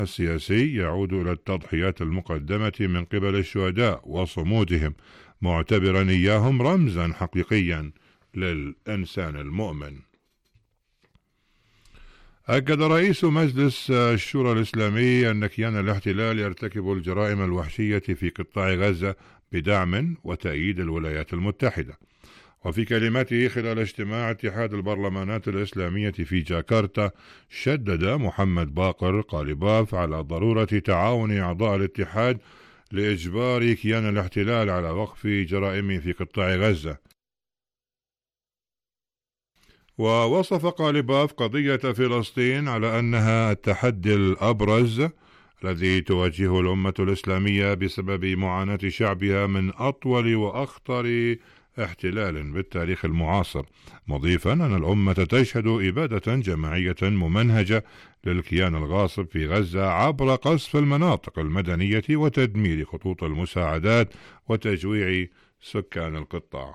السياسي يعود إلى التضحيات المقدمة من قبل الشهداء وصمودهم، معتبرا إياهم رمزا حقيقيا للإنسان المؤمن. أكد رئيس مجلس الشورى الإسلامي أن كيان الاحتلال يرتكب الجرائم الوحشية في قطاع غزة بدعم وتأييد الولايات المتحدة. وفي كلمته خلال اجتماع اتحاد البرلمانات الإسلامية في جاكرتا، شدد محمد باقر قالباف على ضرورة تعاون أعضاء الاتحاد لإجبار كيان الاحتلال على وقف جرائمه في قطاع غزة. ووصف قالباف قضية فلسطين على أنها التحدي الأبرز الذي تواجهه الأمة الإسلامية بسبب معاناة شعبها من أطول وأخطر احتلال بالتاريخ المعاصر، مضيفا أن الأمة تشهد إبادة جماعية ممنهجة للكيان الغاصب في غزة عبر قصف المناطق المدنية وتدمير خطوط المساعدات وتجويع سكان القطاع.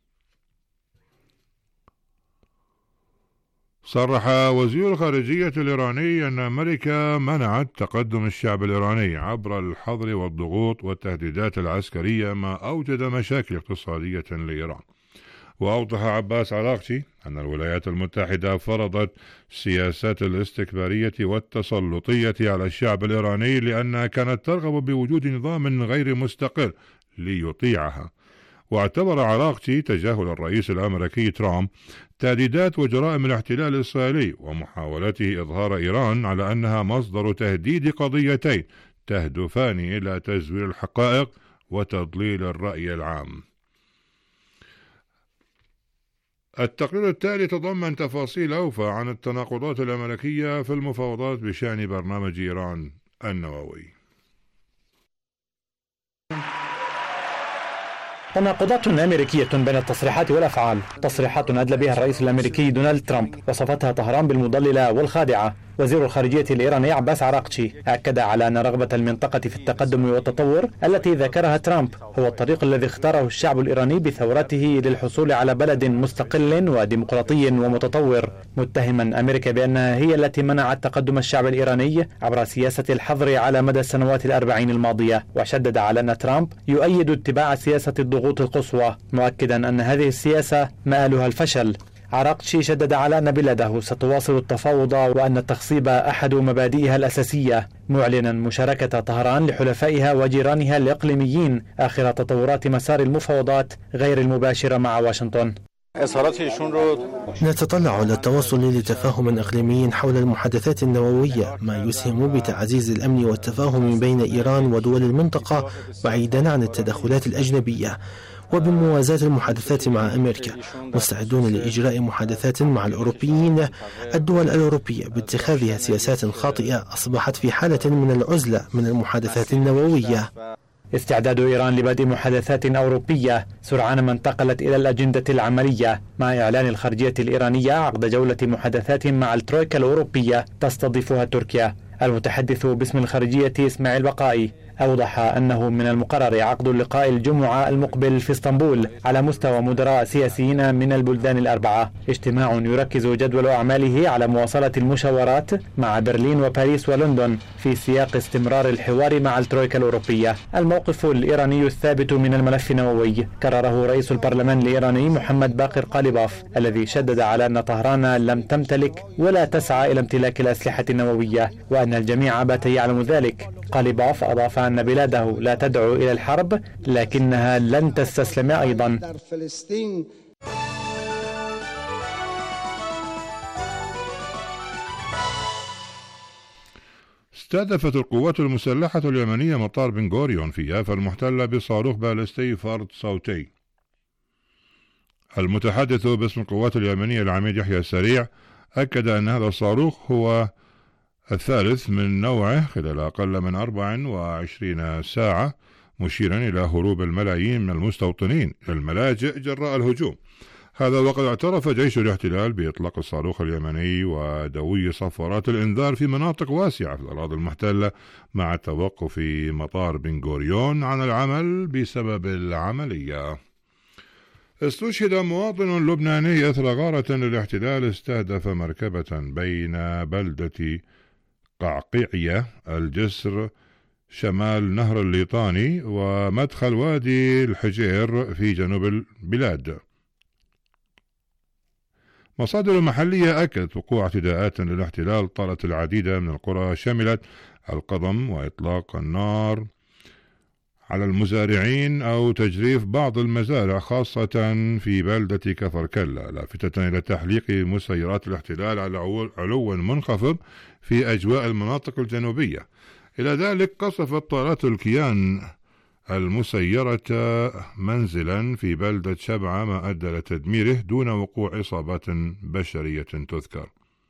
صرح وزير الخارجية الإيراني أن أمريكا منعت تقدم الشعب الإيراني عبر الحظر والضغوط والتهديدات العسكرية، ما أوجد مشاكل اقتصادية لإيران. وأوضح عباس عراقچي أن الولايات المتحدة فرضت سياسات الاستكبارية والتسلطية على الشعب الإيراني لأنها كانت ترغب بوجود نظام غير مستقل ليطيعها. واعتبر عراقچي تجاهل الرئيس الأمريكي ترامب تهديدات وجرائم الاحتلال الإسرائيلي ومحاولته إظهار إيران على أنها مصدر تهديد قضيتين تهدفان إلى تزوير الحقائق وتضليل الرأي العام. التقرير التالي تضمن تفاصيل أوفى عن التناقضات الأمريكية في المفاوضات بشأن برنامج إيران النووي. تناقضات أمريكية بين التصريحات والأفعال. تصريحات أدلى بها الرئيس الأمريكي دونالد ترامب وصفتها طهران بالمضللة والخادعة. وزير الخارجية الإيراني عباس عراقچي أكد على أن رغبة المنطقة في التقدم والتطور التي ذكرها ترامب هو الطريق الذي اختاره الشعب الإيراني بثورته للحصول على بلد مستقل وديمقراطي ومتطور، متهما أمريكا بأنها هي التي منعت تقدم الشعب الإيراني عبر سياسة الحظر على مدى السنوات 40 الماضية. وشدد على أن ترامب يؤيد اتباع سياسة الضغوط القصوى، مؤكدا أن هذه السياسة مآلها الفشل. عراقچي شدد على أن بلاده ستواصل التفاوض وأن التخصيب أحد مبادئها الأساسية، معلنا مشاركة طهران لحلفائها وجيرانها الإقليميين آخر تطورات مسار المفاوضات غير المباشرة مع واشنطن. نتطلع إلى التوصل لتفاهم إقليمي حول المحادثات النووية، ما يسهم بتعزيز الأمن والتفاهم بين إيران ودول المنطقة بعيدا عن التدخلات الأجنبية، وبموازاة المحادثات مع أمريكا. مستعدون لإجراء محادثات مع الأوروبيين. الدول الأوروبية باتخاذها سياسات خاطئة أصبحت في حالة من العزلة من المحادثات النووية. استعداد إيران لبدء محادثات أوروبية سرعان ما انتقلت إلى الأجندة العملية، مع إعلان الخارجية الإيرانية عقد جولة محادثات مع الترويكا الأوروبية تستضيفها تركيا. المتحدث باسم الخارجية إسماعيل بقائي أوضح أنه من المقرر عقد اللقاء الجمعة المقبل في اسطنبول على مستوى مدراء سياسيين من البلدان الأربعة، اجتماع يركز جدول أعماله على مواصلة المشاورات مع برلين وباريس ولندن في سياق استمرار الحوار مع الترويكا الأوروبية. الموقف الإيراني الثابت من الملف النووي كرره رئيس البرلمان الإيراني محمد باقر قالباف، الذي شدد على أن طهران لم تمتلك ولا تسعى إلى امتلاك الأسلحة النووية وأن الجميع بات يعلم ذلك. قالباف أضاف أن بلاده لا تدعو إلى الحرب لكنها لن تستسلم أيضا. استهدفت القوات المسلحة اليمنية مطار بن غوريون في يافا المحتلة بصاروخ باليستي فرد صوتي. المتحدث باسم القوات اليمنية العميد يحيى السريع أكد أن هذا الصاروخ هو الثالث من نوعه خلال أقل من 24 ساعة، مشيرا إلى هروب الملايين من المستوطنين إلى الملاجئ جراء الهجوم. هذا وقد اعترف جيش الاحتلال بإطلاق الصاروخ اليمني ودوي صفارات الإنذار في مناطق واسعة في الأراضي المحتلة، مع توقف مطار بن غوريون عن العمل بسبب العملية. استشهد مواطن لبناني أثر غارة للاحتلال استهدف مركبة بين بلدة القعقيعية، الجسر شمال نهر الليطاني، ومدخل وادي الحجير في جنوب البلاد. مصادر محلية أكدت وقوع اعتداءات للاحتلال طالت العديد من القرى، شملت القضم وإطلاق النار على المزارعين أو تجريف بعض المزارع خاصة في بلدة كفر كلا، لافتة إلى تحليق مسيرات الاحتلال على علو منخفض في أجواء المناطق الجنوبية. إلى ذلك قصفت طائرات الكيان المسيرة منزلا في بلدة شبعة ما أدى لتدميره دون وقوع إصابات بشرية تذكر.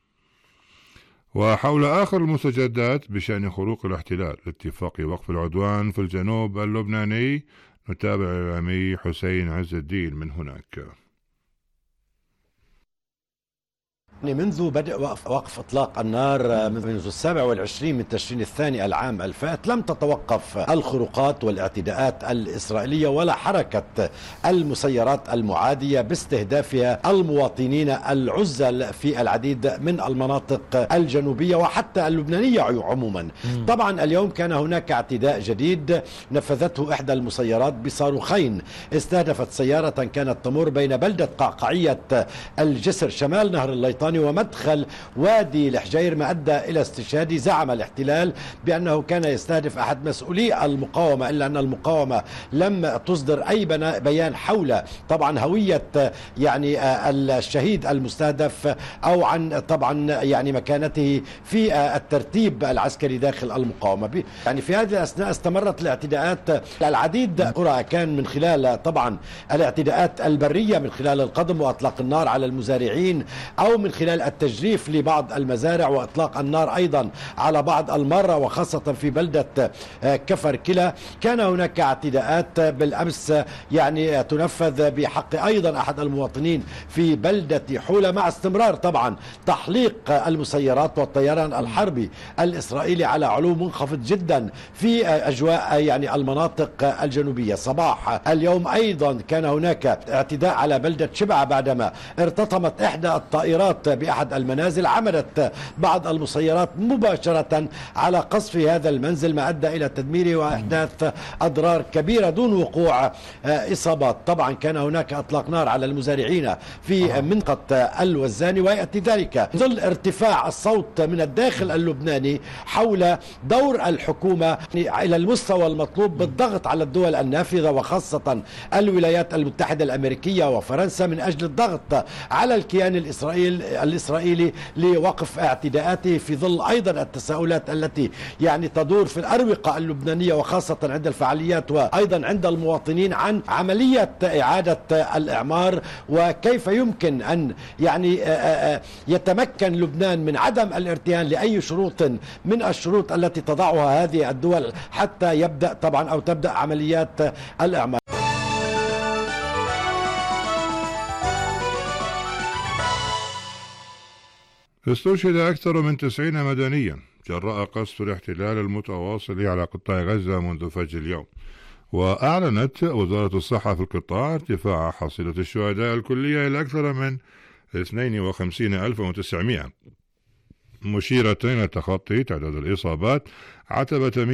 وحول آخر المستجدات بشأن خروق الاحتلال لاتفاق وقف العدوان في الجنوب اللبناني، نتابع الإعلامي حسين عز الدين من هناك. منذ بدء وقف إطلاق النار منذ 27 من تشرين الثاني العام الفات لم تتوقف الخروقات والاعتداءات الإسرائيلية ولا حركة المسيرات المعادية باستهدافها المواطنين العزل في العديد من المناطق الجنوبية وحتى اللبنانية عموما. طبعا اليوم كان هناك اعتداء جديد نفذته إحدى المسيرات بصاروخين استهدفت سيارة كانت تمر بين بلدة قعقعية الجسر شمال نهر الليطاني ومدخل وادي الحجير، ما أدى إلى استشهاد. زعم الاحتلال بأنه كان يستهدف أحد مسؤولي المقاومة، إلا أن المقاومة لم تصدر أي بيان حول طبعا هوية يعني الشهيد المستهدف أو عن طبعا يعني مكانته في الترتيب العسكري داخل المقاومة. يعني في هذه الأثناء استمرت الاعتداءات العديد قرى، كان من خلال طبعا الاعتداءات البرية من خلال القضم وأطلاق النار على المزارعين، أو من خلال التجريف لبعض المزارع وإطلاق النار أيضا على بعض المرة وخاصة في بلدة كفر كلا. كان هناك اعتداءات بالأمس يعني تنفذ بحق أيضا أحد المواطنين في بلدة حولة، مع استمرار طبعا تحليق المسيرات والطيران الحربي الإسرائيلي على علو منخفض جدا في أجواء يعني المناطق الجنوبية. صباح اليوم أيضا كان هناك اعتداء على بلدة شبعة بعدما ارتطمت إحدى الطائرات بأحد المنازل، عملت بعض المسيرات مباشرة على قصف هذا المنزل ما أدى إلى تدميره وإحداث أضرار كبيرة دون وقوع إصابات. طبعا كان هناك إطلاق نار على المزارعين في منطقة الوزاني، ويأتي ذلك ظل ارتفاع الصوت من الداخل اللبناني حول دور الحكومة إلى المستوى المطلوب بالضغط على الدول النافذة وخاصة الولايات المتحدة الأمريكية وفرنسا من أجل الضغط على الكيان الإسرائيلي لوقف اعتداءاته، في ظل أيضا التساؤلات التي يعني تدور في الأروقة اللبنانية وخاصة عند الفعاليات وأيضا عند المواطنين عن عملية إعادة الإعمار، وكيف يمكن أن يعني يتمكن لبنان من عدم الارتهان لأي شروط من الشروط التي تضعها هذه الدول حتى يبدأ طبعا أو تبدأ عمليات الإعمار. استشهد أكثر من 90 مدنيا جراء قصف الاحتلال المتواصل على قطاع غزة منذ فجر اليوم. وأعلنت وزارة الصحة في القطاع ارتفاع حصيلة الشهداء الكلية إلى أكثر من 52,900، مشيرة إلى تخطي تعداد الإصابات عتبة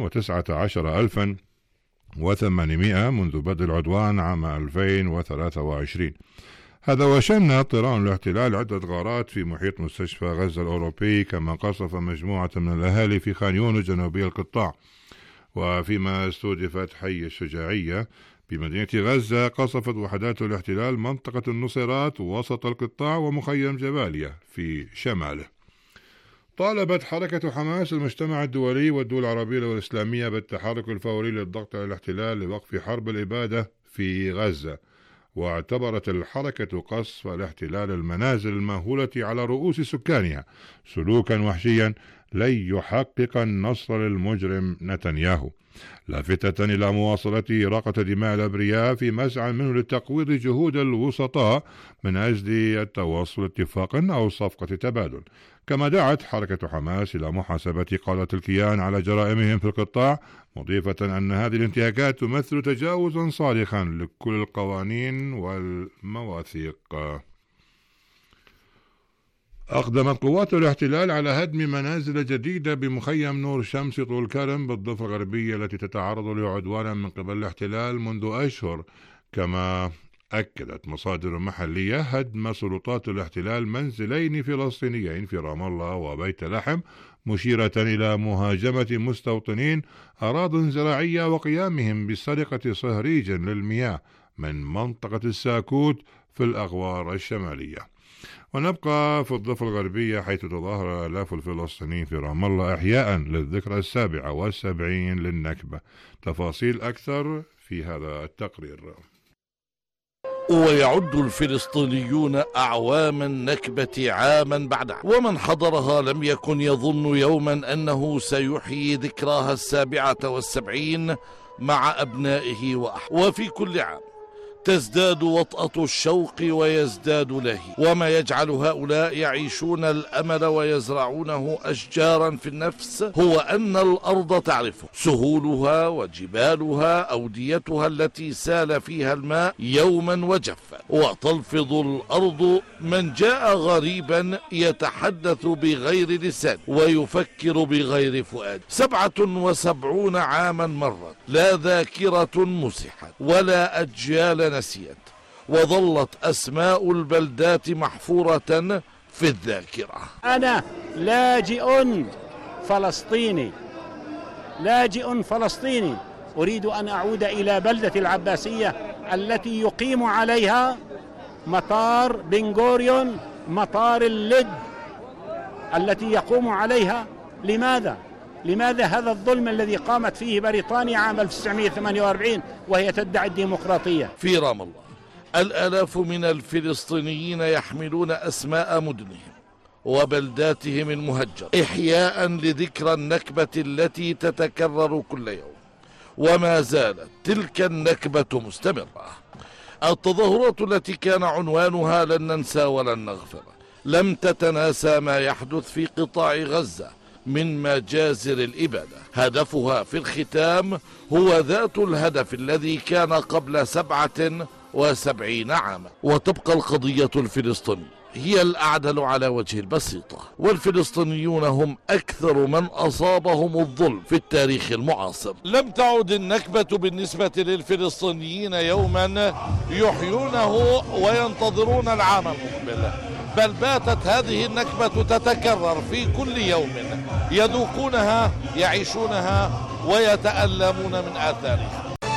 119,800 منذ بدء العدوان عام 2023. هذا وشن طيران الاحتلال عدة غارات في محيط مستشفى غزة الأوروبي، كما قصف مجموعة من الأهالي في خان يونس جنوبي القطاع. وفيما استهدفت حي الشجاعية بمدينة غزة، قصفت وحدات الاحتلال منطقة النصيرات وسط القطاع ومخيم جباليا في شماله. طالبت حركة حماس المجتمع الدولي والدول العربية والإسلامية بالتحرك الفوري للضغط على الاحتلال لوقف حرب الإبادة في غزة، واعتبرت الحركة قصف الاحتلال المنازل الماهولة على رؤوس سكانها سلوكا وحشيا لن يحقق النصر للمجرم نتنياهو، لافتة إلى مواصلة إراقة دماء الأبرياء في مسعى منه لتقويض جهود الوسطاء من أجل التوصل اتفاق أو صفقة تبادل. كما دعت حركة حماس إلى محاسبة قادة الكيان على جرائمهم في القطاع، مضيفة أن هذه الانتهاكات تمثل تجاوزا صارخا لكل القوانين والمواثيق. أقدمت قوات الاحتلال على هدم منازل جديدة بمخيم نور شمس طول كرم بالضفة الغربية التي تتعرض لعدوان من قبل الاحتلال منذ أشهر. كما أكدت مصادر محلية هدم سلطات الاحتلال منزلين فلسطينيين في رام الله وبيت لحم، مشيرة إلى مهاجمة مستوطنين أراضٍ زراعية وقيامهم بسرقة صهريج للمياه من منطقة الساكوت في الأغوار الشمالية. ونبقى في الضفة الغربية حيث تظاهر آلاف الفلسطينيين في رام الله إحياء للذكرى 77 للنكبة. تفاصيل أكثر في هذا التقرير. ويعد الفلسطينيون أعوام النكبة عاما بعدها، ومن حضرها لم يكن يظن يوما أنه سيحيي ذكراها 77 مع أبنائه وفي كل عام تزداد وطأة الشوق ويزداد لهي، وما يجعل هؤلاء يعيشون الأمل ويزرعونه أشجارا في النفس هو أن الأرض تعرفه، سهولها وجبالها، أوديتها التي سال فيها الماء يوما وجف، وتلفظ الأرض من جاء غريبا يتحدث بغير لسان ويفكر بغير فؤاد. 77 عاما مرت، لا ذاكرة مسحت ولا أجيال نسيت، وظلت أسماء البلدات محفورة في الذاكرة. أنا لاجئ فلسطيني، لاجئ فلسطيني، أريد أن أعود إلى بلدة العباسية التي يقيم عليها مطار بن غوريون، مطار اللد التي يقوم عليها. لماذا هذا الظلم الذي قامت فيه بريطانيا عام 1948 وهي تدعي الديمقراطية؟ في رام الله الآلاف من الفلسطينيين يحملون أسماء مدنهم وبلداتهم المهجرة إحياء لذكرى النكبة التي تتكرر كل يوم، وما زالت تلك النكبة مستمرة. التظاهرات التي كان عنوانها لن ننسى ولن نغفر لم تتناسى ما يحدث في قطاع غزة من مجازر الإبادة. هدفها في الختام هو ذات الهدف الذي كان قبل 77 عاما، وتبقى القضية الفلسطينية هي الأعدل على وجه البسيطة، والفلسطينيون هم أكثر من أصابهم الظلم في التاريخ المعاصر. لم تعد النكبة بالنسبة للفلسطينيين يوما يحيونه وينتظرون العام المقبل، بل باتت هذه النكبة تتكرر في كل يوم، يذوقونها يعيشونها ويتألمون من آثارها.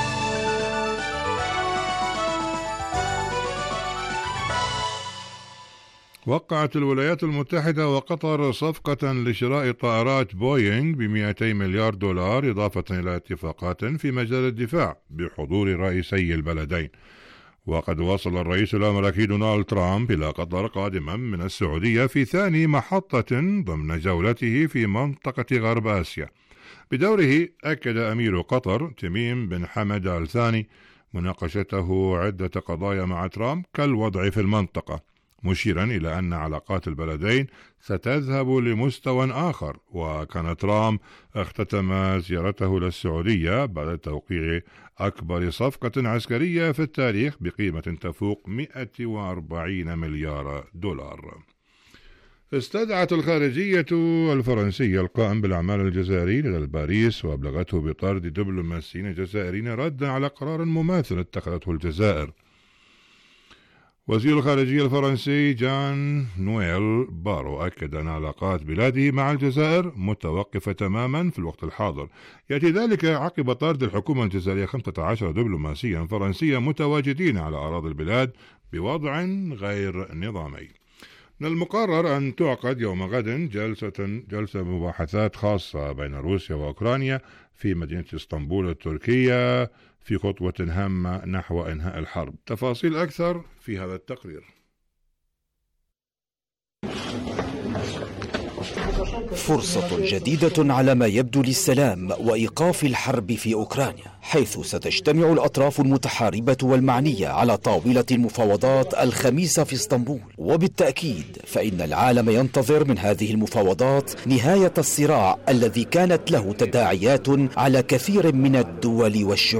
وقعت الولايات المتحدة وقطر صفقة لشراء طائرات بوينغ ب$200 مليار إضافة إلى اتفاقات في مجال الدفاع بحضور رئيسي البلدين. وقد وصل الرئيس الأمريكي دونالد ترامب إلى قطر قادما من السعودية في ثاني محطة ضمن جولته في منطقة غرب آسيا. بدوره أكد أمير قطر تميم بن حمد آل ثاني مناقشته عدة قضايا مع ترامب كالوضع في المنطقة، مشيرا إلى أن علاقات البلدين ستذهب لمستوى آخر. وكان ترامب اختتم زيارته للسعودية بعد توقيع أكبر صفقة عسكرية في التاريخ بقيمة تفوق $140 مليار. استدعت الخارجية الفرنسية القائم بالأعمال الجزائريين إلى باريس وأبلغته بطرد دبلوماسيين جزائريين ردا على قرار مماثل اتخذته الجزائر. وزير الخارجية الفرنسي جان نويل بارو أكد أن علاقات بلاده مع الجزائر متوقفة تماما في الوقت الحاضر. يأتي ذلك عقب طرد الحكومة الجزائرية 15 دبلوماسيا فرنسيا متواجدين على أراضي البلاد بوضع غير نظامي. من المقرر أن تعقد يوم غد جلسة مباحثات خاصة بين روسيا وأوكرانيا في مدينة اسطنبول التركية في خطوة هامة نحو إنهاء الحرب. تفاصيل أكثر في هذا التقرير. فرصة جديدة على ما يبدو للسلام وإيقاف الحرب في أوكرانيا، حيث ستجتمع الأطراف المتحاربة والمعنية على طاولة المفاوضات الخميس في اسطنبول. وبالتأكيد فإن العالم ينتظر من هذه المفاوضات نهاية الصراع الذي كانت له تداعيات على كثير من الدول والشعوب.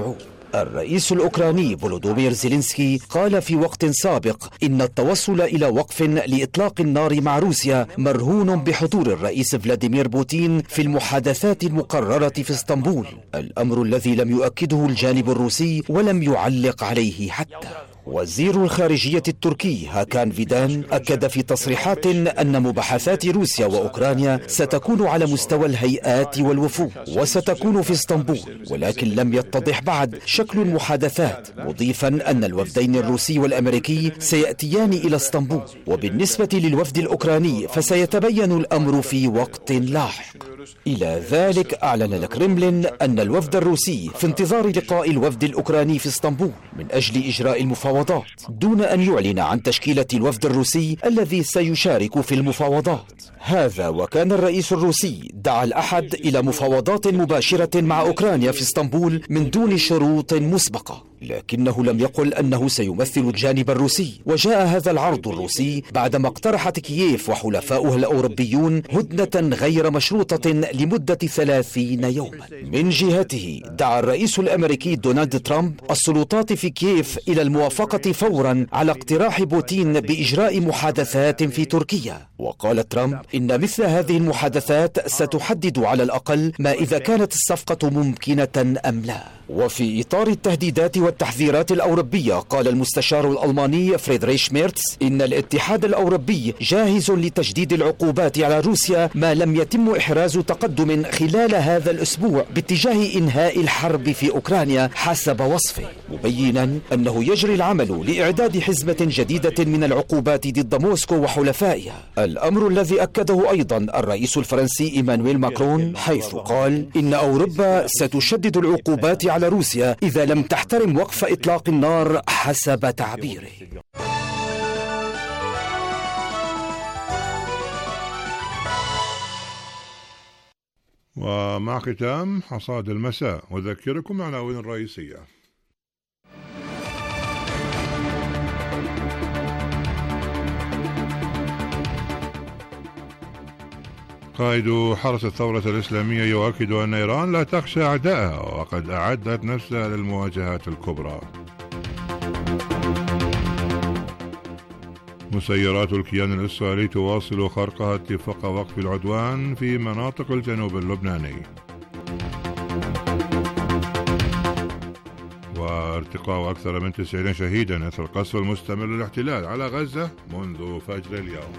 الرئيس الأوكراني فولودومير زيلينسكي قال في وقت سابق إن التوصل إلى وقف لإطلاق النار مع روسيا مرهون بحضور الرئيس فلاديمير بوتين في المحادثات المقررة في اسطنبول، الأمر الذي لم يؤكده الجانب الروسي ولم يعلق عليه حتى. وزير الخارجية التركي هاكان فيدان أكد في تصريحات أن مباحثات روسيا وأوكرانيا ستكون على مستوى الهيئات والوفود وستكون في اسطنبول، ولكن لم يتضح بعد شكل المحادثات، مضيفا أن الوفدين الروسي والأمريكي سيأتيان إلى اسطنبول، وبالنسبة للوفد الأوكراني فسيتبين الأمر في وقت لاحق. إلى ذلك أعلن الكرملين أن الوفد الروسي في انتظار لقاء الوفد الأوكراني في اسطنبول من أجل إجراء المفاوضات، دون أن يعلن عن تشكيلة الوفد الروسي الذي سيشارك في المفاوضات. هذا وكان الرئيس الروسي دعا الأحد إلى مفاوضات مباشرة مع أوكرانيا في اسطنبول من دون شروط مسبقة، لكنه لم يقل أنه سيمثل الجانب الروسي. وجاء هذا العرض الروسي بعدما اقترحت كييف وحلفاؤها الأوروبيون هدنة غير مشروطة لمدة 30 يوما. من جهته دعا الرئيس الأمريكي دونالد ترامب السلطات في كييف إلى الموافقة فورا على اقتراح بوتين بإجراء محادثات في تركيا. وقال ترامب إن مثل هذه المحادثات ستحدد على الأقل ما إذا كانت الصفقة ممكنة أم لا. وفي إطار التهديدات والتحذيرات الأوروبية، قال المستشار الألماني فريدريش ميرتس إن الاتحاد الأوروبي جاهز لتجديد العقوبات على روسيا ما لم يتم إحراز تقدم خلال هذا الأسبوع باتجاه إنهاء الحرب في أوكرانيا حسب وصفه، مبينا أنه يجري العمل لإعداد حزمة جديدة من العقوبات ضد موسكو وحلفائها، الأمر الذي أكده أيضا الرئيس الفرنسي إيمانويل ماكرون، حيث قال إن أوروبا ستشدد العقوبات على روسيا إذا لم تحترم وقف إطلاق النار حسب تعبيره. ومع ختام حصاد المساء أذكركم بالعناوين الرئيسية. قائد حرس الثورة الإسلامية يؤكد أن إيران لا تخشى أعدائها وقد أعدت نفسها للمواجهات الكبرى. مسيرات الكيان الإسرائيلي تواصل خرقها اتفاق وقف العدوان في مناطق الجنوب اللبناني. وارتقاء أكثر من 90 شهيدا أثر القصف المستمر للاحتلال على غزة منذ فجر اليوم.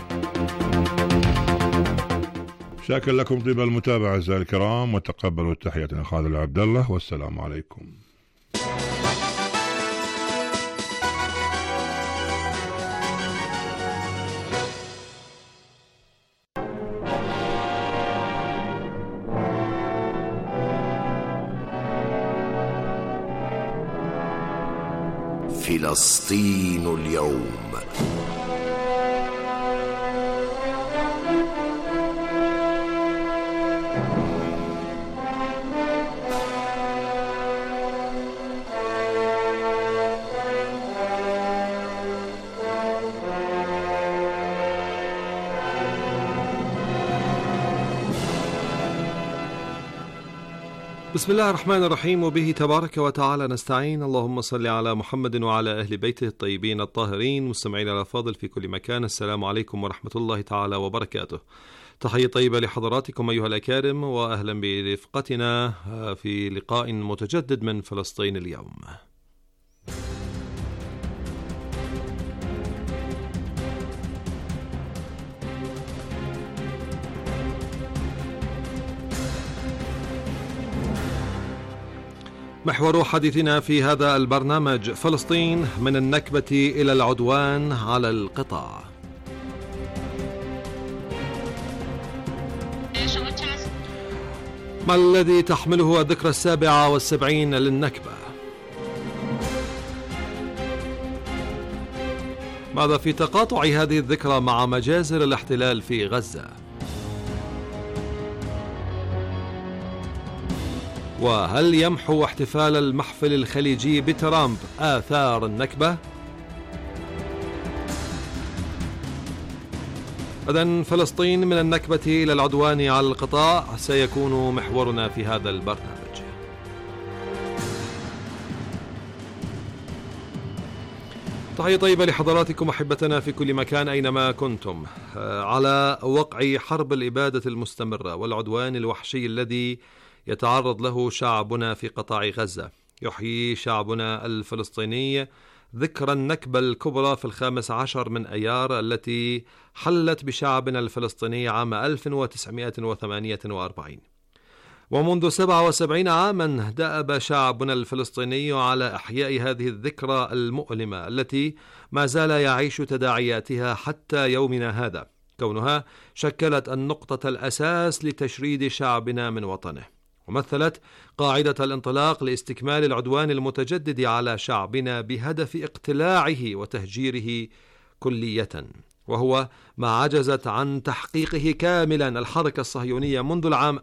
شاكر لكم طيب المتابعة أعزائي الكرام، وتقبلوا التحيات من خالد عبد الله، والسلام عليكم. فلسطين اليوم. بسم الله الرحمن الرحيم، وبه تبارك وتعالى نستعين. اللهم صل على محمد وعلى أهل بيته الطيبين الطاهرين. مستمعينا الأفاضل في كل مكان، السلام عليكم ورحمة الله تعالى وبركاته. تحية طيبة لحضراتكم أيها الأكارم، وأهلا برفقتنا في لقاء متجدد من فلسطين اليوم. محور حديثنا في هذا البرنامج: فلسطين من النكبة إلى العدوان على القطاع. ما الذي تحمله الذكرى 77 للنكبة؟ ماذا في تقاطع هذه الذكرى مع مجازر الاحتلال في غزة؟ وهل يمحو احتفال المحفل الخليجي بترامب آثار النكبة؟ إذن فلسطين من النكبة إلى العدوان على القطاع سيكون محورنا في هذا البرنامج. تحية طيبة لحضراتكم أحبتنا في كل مكان أينما كنتم. على وقع حرب الإبادة المستمرة والعدوان الوحشي الذي يتعرض له شعبنا في قطاع غزة، يحيي شعبنا الفلسطيني ذكرى النكبة الكبرى في 15 من أيار التي حلت بشعبنا الفلسطيني عام 1948. ومنذ 77 عاما دأب شعبنا الفلسطيني على إحياء هذه الذكرى المؤلمة التي ما زال يعيش تداعياتها حتى يومنا هذا، كونها شكلت النقطة الأساس لتشريد شعبنا من وطنه، ومثلت قاعدة الانطلاق لاستكمال العدوان المتجدد على شعبنا بهدف اقتلاعه وتهجيره كلية، وهو ما عجزت عن تحقيقه كاملا الحركة الصهيونية منذ العام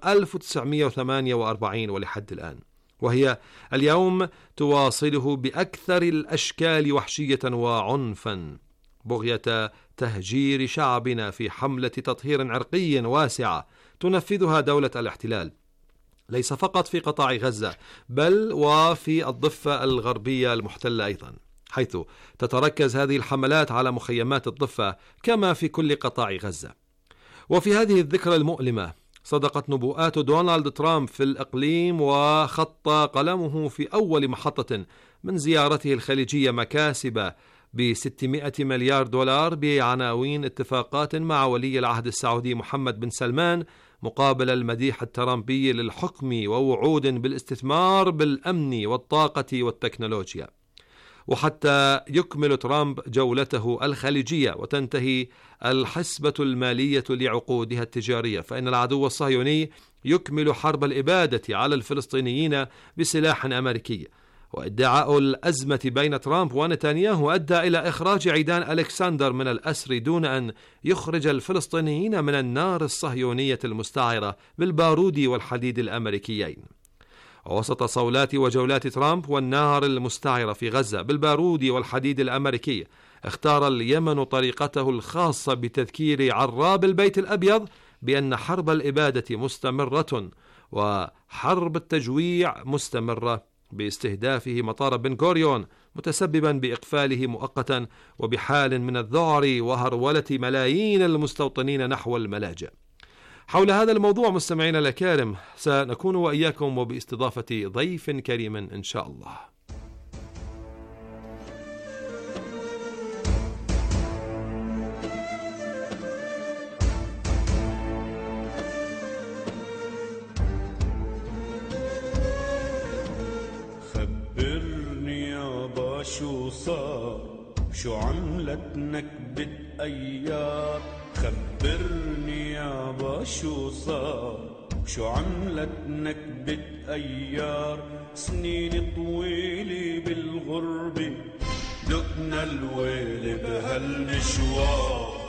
1948 ولحد الآن، وهي اليوم تواصله بأكثر الأشكال وحشية وعنفا، بغية تهجير شعبنا في حملة تطهير عرقي واسعة تنفذها دولة الاحتلال، ليس فقط في قطاع غزة بل وفي الضفة الغربية المحتلة أيضا، حيث تتركز هذه الحملات على مخيمات الضفة كما في كل قطاع غزة. وفي هذه الذكرى المؤلمة صدقت نبوءات دونالد ترامب في الإقليم، وخط قلمه في أول محطة من زيارته الخليجية مكاسب ب$600 مليار بعناوين اتفاقات مع ولي العهد السعودي محمد بن سلمان مقابل المديح الترامبي للحكم ووعود بالاستثمار بالأمن والطاقة والتكنولوجيا. وحتى يكمل ترامب جولته الخليجية وتنتهي الحسبة المالية لعقودها التجارية، فإن العدو الصهيوني يكمل حرب الإبادة على الفلسطينيين بسلاح أمريكي. وادعاء الأزمة بين ترامب ونتنياهو أدى إلى إخراج عيدان ألكسندر من الأسر دون أن يخرج الفلسطينيين من النار الصهيونية المستعرة بالبارود والحديد الأمريكيين. ووسط صولات وجولات ترامب والنار المستعرة في غزة بالبارود والحديد الأمريكي، اختار اليمن طريقته الخاصة بتذكير عراب البيت الأبيض بأن حرب الإبادة مستمرة وحرب التجويع مستمرة، باستهدافه مطار بن غوريون متسببا بإقفاله مؤقتا وبحال من الذعر وهرولة ملايين المستوطنين نحو الملاجئ. حول هذا الموضوع مستمعينا الأكارم سنكون وإياكم وباستضافة ضيف كريم إن شاء الله. خبرني يابا شو صار، شو عملت نكبة أيار، خبرني يابا شو صار، شو عملت نكبة أيار، سنين طويلة بالغربة دقنا الويل بهالمشوار.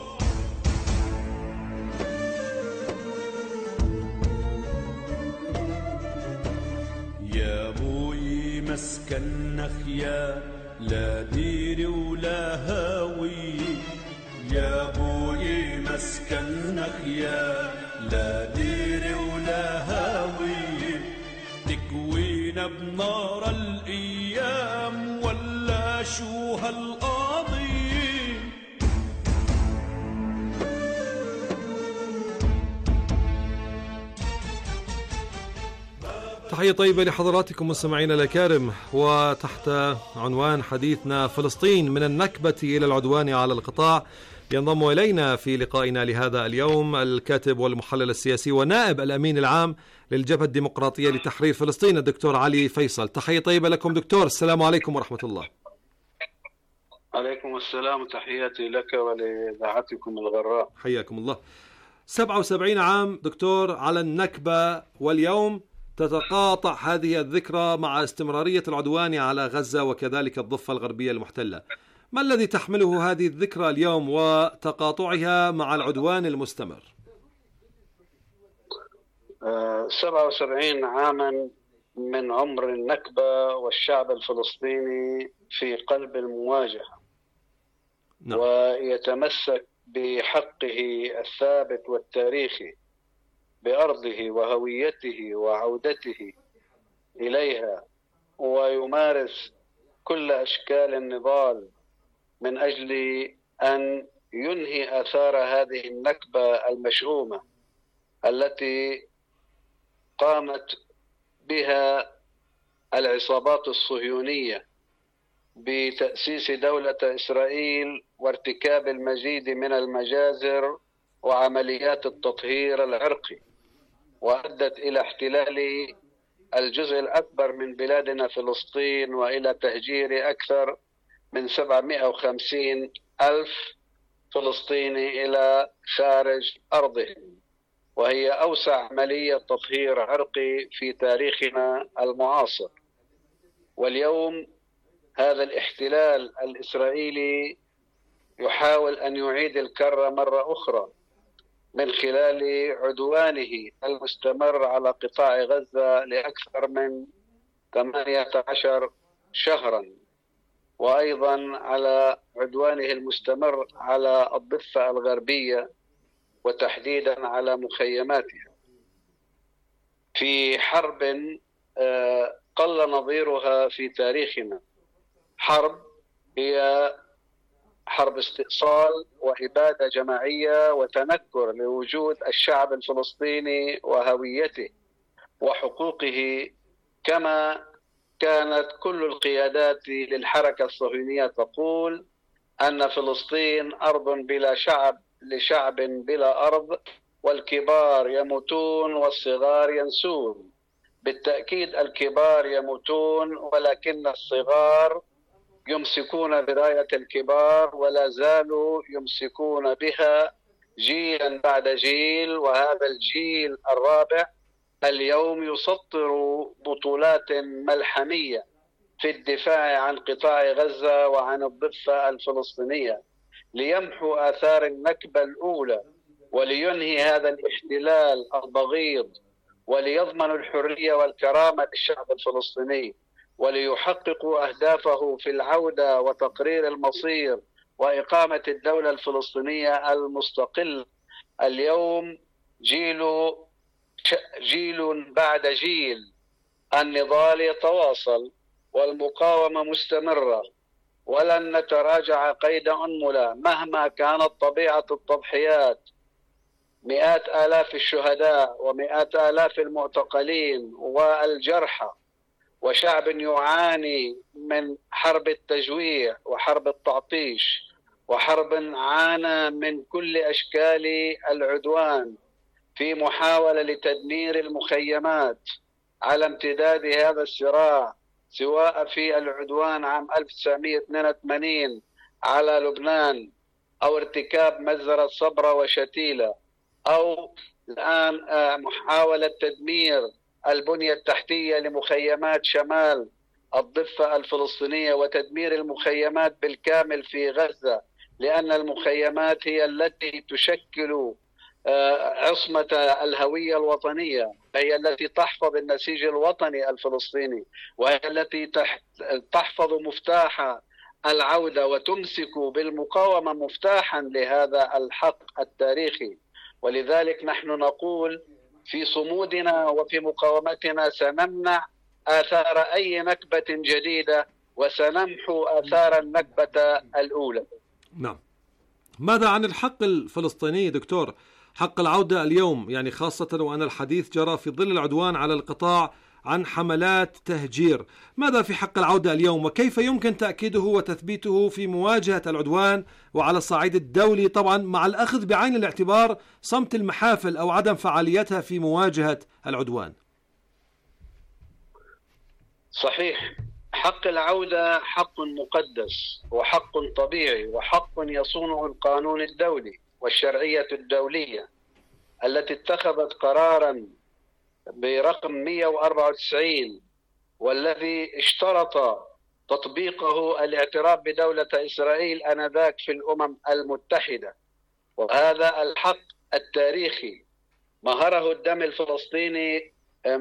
يا بوي مسكننا خيار، لا ديري ولا هاوي، يا بوي مسكننا خيار، لا ديري ولا هاوي، تكوينا بنار الأيام ولا شو هالقاضي. تحية طيبة لحضراتكم مستمعينا الأكارم، وتحت عنوان حديثنا فلسطين من النكبة إلى العدوان على القطاع، ينضم إلينا في لقائنا لهذا اليوم الكاتب والمحلل السياسي ونائب الأمين العام للجبهة الديمقراطية لتحرير فلسطين الدكتور علي فيصل. تحية طيبة لكم دكتور، السلام عليكم ورحمة الله. عليكم السلام وتحياتي لك ولإذاعتكم الغراء. حياكم الله. 77 عام دكتور على النكبة، واليوم تتقاطع هذه الذكرى مع استمرارية العدوان على غزة وكذلك الضفة الغربية المحتلة. ما الذي تحمله هذه الذكرى اليوم وتقاطعها مع العدوان المستمر؟ 77 عاما من عمر النكبة والشعب الفلسطيني في قلب المواجهة. نعم. ويتمسك بحقه الثابت والتاريخي بأرضه وهويته وعودته إليها، ويمارس كل أشكال النضال من أجل أن ينهي آثار هذه النكبة المشؤومة التي قامت بها العصابات الصهيونية بتأسيس دولة إسرائيل وارتكاب المزيد من المجازر وعمليات التطهير العرقي، وأدت إلى احتلال الجزء الأكبر من بلادنا فلسطين، وإلى تهجير أكثر من 750 ألف فلسطيني إلى خارج أرضهم، وهي أوسع عملية تطهير عرقي في تاريخنا المعاصر. واليوم هذا الاحتلال الإسرائيلي يحاول أن يعيد الكرة مرة أخرى من خلال عدوانه المستمر على قطاع غزة لأكثر من 18 شهرا، وأيضا على عدوانه المستمر على الضفة الغربية وتحديدا على مخيماتها في حرب قل نظيرها في تاريخنا. حرب هي حرب استئصال وإبادة جماعية وتنكر لوجود الشعب الفلسطيني وهويته وحقوقه، كما كانت كل القيادات للحركة الصهيونية تقول أن فلسطين أرض بلا شعب لشعب بلا أرض، والكبار يموتون والصغار ينسون. بالتأكيد الكبار يموتون، ولكن الصغار يمسكون براية الكبار ولا زالوا يمسكون بها جيلا بعد جيل، وهذا الجيل الرابع اليوم يسطر بطولات ملحمية في الدفاع عن قطاع غزة وعن الضفة الفلسطينية ليمحو آثار النكبة الأولى ولينهي هذا الاحتلال البغيض وليضمن الحرية والكرامة للشعب الفلسطيني وليحققوا أهدافه في العودة وتقرير المصير وإقامة الدولة الفلسطينية المستقلة. اليوم جيل بعد جيل النضال يتواصل والمقاومة مستمرة، ولن نتراجع قيد أنملة مهما كانت طبيعة التضحيات. مئات آلاف الشهداء ومئات آلاف المعتقلين والجرحى، وشعب يعاني من حرب التجويع وحرب التعطيش، وحرب عانى من كل أشكال العدوان في محاولة لتدمير المخيمات على امتداد هذا الصراع، سواء في العدوان عام 1982 على لبنان، أو ارتكاب مجزرة صبرا وشتيلة، أو الآن محاولة تدمير البنية التحتية لمخيمات شمال الضفة الفلسطينية وتدمير المخيمات بالكامل في غزة، لأن المخيمات هي التي تشكل عصمة الهوية الوطنية، هي التي تحفظ النسيج الوطني الفلسطيني، وهي التي تحفظ مفتاح العودة وتمسك بالمقاومة مفتاحا لهذا الحق التاريخي. ولذلك نحن نقول في صمودنا وفي مقاومتنا سنمنع آثار أي نكبة جديدة وسنمحو آثار النكبة الأولى. نعم. ماذا عن الحق الفلسطيني دكتور؟ حق العودة اليوم، يعني خاصة وأن الحديث جرى في ظل العدوان على القطاع عن حملات تهجير. ماذا في حق العودة اليوم، وكيف يمكن تأكيده وتثبيته في مواجهة العدوان وعلى الصعيد الدولي، طبعا مع الأخذ بعين الاعتبار صمت المحافل أو عدم فعاليتها في مواجهة العدوان؟ صحيح، حق العودة حق مقدس وحق طبيعي وحق يصونه القانون الدولي والشرعية الدولية التي اتخذت قرارا برقم 194 والذي اشترط تطبيقه الاعتراف بدولة إسرائيل آنذاك في الأمم المتحدة. وهذا الحق التاريخي مهره الدم الفلسطيني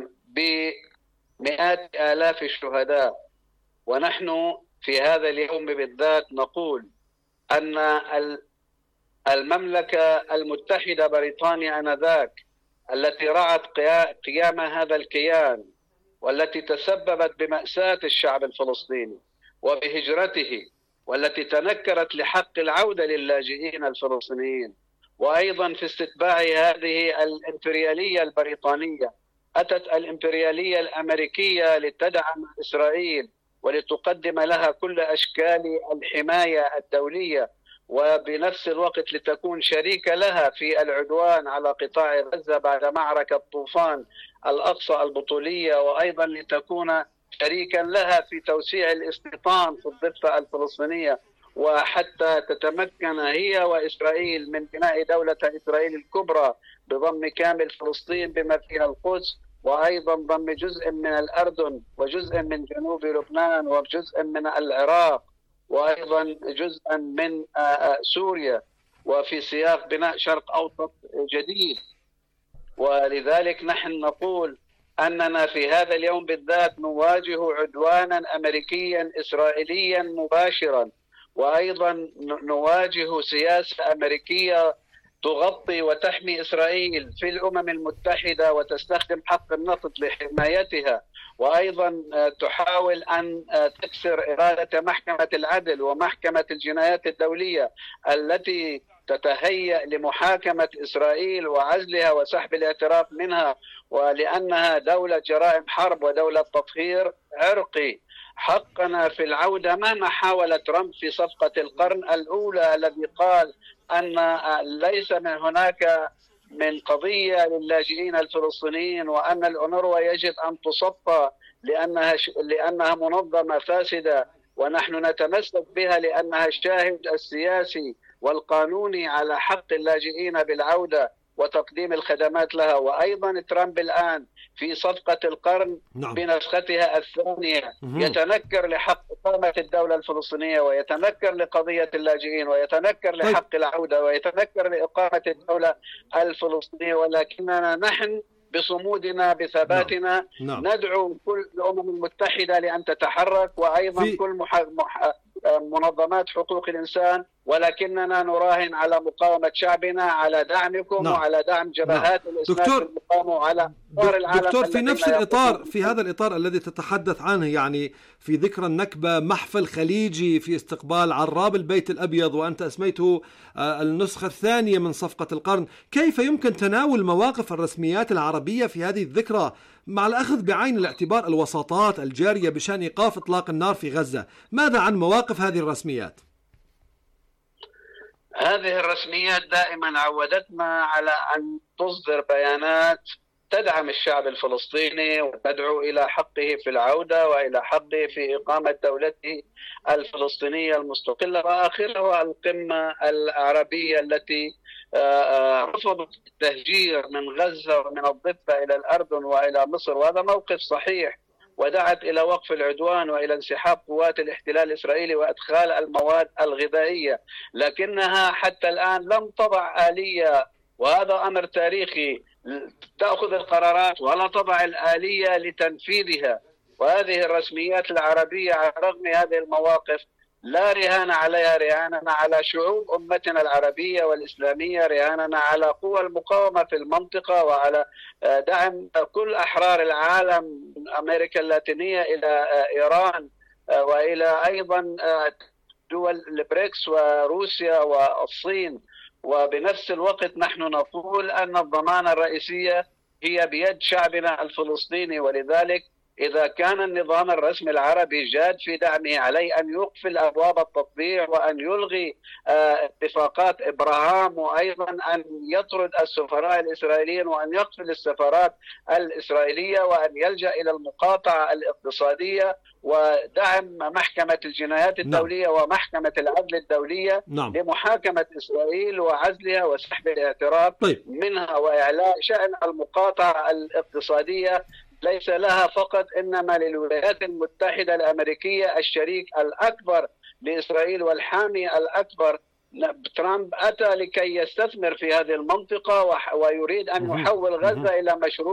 بمئات آلاف الشهداء. ونحن في هذا اليوم بالذات نقول أن المملكة المتحدة بريطانيا آنذاك التي رعت قيام هذا الكيان والتي تسببت بمأساة الشعب الفلسطيني وبهجرته والتي تنكرت لحق العودة للاجئين الفلسطينيين، وأيضا في استتباع هذه الإمبريالية البريطانية. أتت الإمبريالية الأمريكية لتدعم إسرائيل ولتقدم لها كل أشكال الحماية الدولية، وبنفس الوقت لتكون شريكة لها في العدوان على قطاع غزة بعد معركة طوفان الأقصى البطولية، وأيضا لتكون شريكا لها في توسيع الاستيطان في الضفة الفلسطينية، وحتى تتمكن هي وإسرائيل من بناء دولة إسرائيل الكبرى بضم كامل فلسطين بما فيها القدس، وأيضا ضم جزء من الأردن وجزء من جنوب لبنان وجزء من العراق وأيضا جزءا من سوريا، وفي سياق بناء شرق أوسط جديد. ولذلك نحن نقول أننا في هذا اليوم بالذات نواجه عدوانا أمريكيا إسرائيليا مباشرا، وأيضا نواجه سياسة أمريكية تغطي وتحمي إسرائيل في الأمم المتحدة وتستخدم حق النفط لحمايتها، وأيضا تحاول أن تكسر إرادة محكمة العدل ومحكمة الجنايات الدولية التي تتهيأ لمحاكمة إسرائيل وعزلها وسحب الاعتراف منها، ولأنها دولة جرائم حرب ودولة تطهير عرقي. حقنا في العودة مهما حاول ترامب في صفقة القرن الأولى الذي قال أن ليس من هناك من قضية للاجئين الفلسطينيين، وأن الأونروا يجب أن تصفى لأنها منظمة فاسدة، ونحن نتمسك بها لأنها الشاهد السياسي والقانوني على حق اللاجئين بالعودة وتقديم الخدمات لها. وأيضا ترامب الآن في صفقة القرن بنسختها الثانية يتنكر لحق إقامة الدولة الفلسطينية، ويتنكر لقضية اللاجئين، ويتنكر لحق العودة، ويتنكر لإقامة الدولة الفلسطينية. ولكننا نحن بصمودنا بثباتنا ندعو كل الأمم المتحدة لأن تتحرك، وأيضا كل منظمات حقوق الإنسان، ولكننا نراهن على مقاومة شعبنا، على دعمكم وعلى دعم جبهات الإسلام في المقاومة وعلى العالم. دكتور، في نفس الإطار، في هذا الإطار الذي تتحدث عنه، يعني في ذكرى النكبة محفل خليجي في استقبال عراب البيت الأبيض، وأنت أسميته النسخة الثانية من صفقة القرن، كيف يمكن تناول مواقف الرسميات العربية في هذه الذكرى مع الأخذ بعين الاعتبار الوساطات الجارية بشأن إيقاف إطلاق النار في غزة؟ ماذا عن مواقف هذه الرسميات؟ هذه الرسميات دائما عودتنا على أن تصدر بيانات تدعم الشعب الفلسطيني وتدعو إلى حقه في العودة وإلى حقه في إقامة دولته الفلسطينية المستقلة، وآخرها القمة العربية التي رفضت التهجير من غزة ومن الضفة إلى الأردن وإلى مصر، وهذا موقف صحيح، ودعت إلى وقف العدوان وإلى انسحاب قوات الاحتلال الإسرائيلي وإدخال المواد الغذائية، لكنها حتى الآن لم تضع آلية، وهذا أمر تاريخي، تأخذ القرارات ولا تضع الآلية لتنفيذها. وهذه الرسميات العربية على رغم هذه المواقف لا رهان عليها، رهاننا على شعوب أمتنا العربية والإسلامية، رهاننا على قوى المقاومة في المنطقة وعلى دعم كل أحرار العالم من أمريكا اللاتينية إلى إيران وإلى أيضا دول البريكس وروسيا والصين. وبنفس الوقت نحن نقول أن الضمانة الرئيسية هي بيد شعبنا الفلسطيني، ولذلك إذا كان النظام الرسمي العربي جاد في دعمه عليه أن يقفل أبواب التطبيع وأن يلغي اتفاقات إبراهام، وأيضا أن يطرد السفراء الإسرائيليين وأن يقفل السفارات الإسرائيلية وأن يلجأ إلى المقاطعة الاقتصادية ودعم محكمة الجنايات الدولية ومحكمة العدل الدولية لمحاكمة إسرائيل وعزلها وسحب الاعتراف منها وإعلاء شأن المقاطعة الاقتصادية ليس لها فقط إنما للولايات المتحدة الأمريكية الشريك الأكبر لإسرائيل والحامي الأكبر. ترامب أتى لكي يستثمر في هذه المنطقة ويريد أن يحول غزة إلى مشروع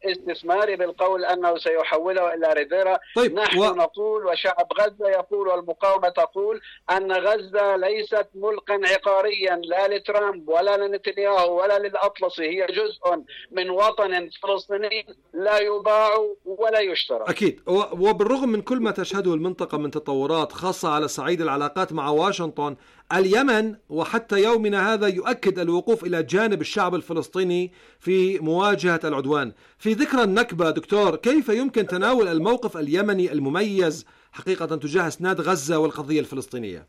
استثماري بالقول أنه سيحوله إلى ريفيرا. طيب نحن نقول وشعب غزة يقول والمقاومة تقول أن غزة ليست ملكا عقاريا لا لترامب ولا لنتنياهو ولا للأطلسي، هي جزء من وطن فلسطيني لا يباع ولا يشترى. أكيد. وبالرغم من كل ما تشهده المنطقة من تطورات خاصة على صعيد العلاقات مع واشنطن، اليمن وحتى يومنا هذا يؤكد الوقوف إلى جانب الشعب الفلسطيني في مواجهة العدوان. في ذكرى النكبة دكتور، كيف يمكن تناول الموقف اليمني المميز حقيقة تجاه إسناد غزة والقضية الفلسطينية؟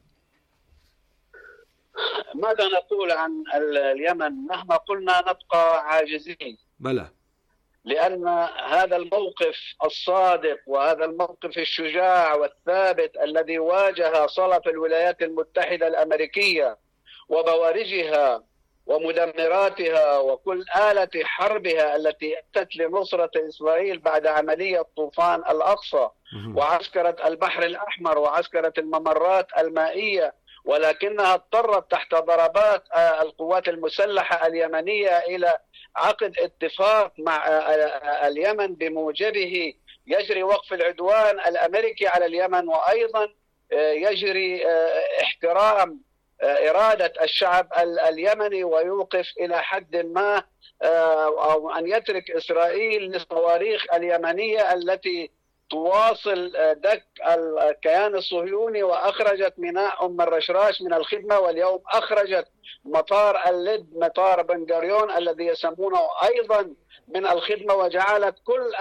ماذا نقول عن اليمن؟ مهما قلنا نبقى عاجزين. بلى. لأن هذا الموقف الصادق وهذا الموقف الشجاع والثابت الذي واجه صلف الولايات المتحدة الأمريكية وبوارجها ومدمراتها وكل آلة حربها التي أتت لنصرة إسرائيل بعد عملية طوفان الأقصى وعسكرة البحر الأحمر وعسكرة الممرات المائية، ولكنها اضطرت تحت ضربات القوات المسلحة اليمنية إلى عقد اتفاق مع اليمن بموجبه يجري وقف العدوان الأمريكي على اليمن، وأيضا يجري احترام إرادة الشعب اليمني ويوقف إلى حد ما أو أن يترك إسرائيل للصواريخ اليمنية التي تواصل دك الكيان الصهيوني، وأخرجت ميناء أم الرشراش من الخدمة، واليوم أخرجت مطار اللد مطار بن غوريون الذي يسمونه أيضا من الخدمة، وجعلت كل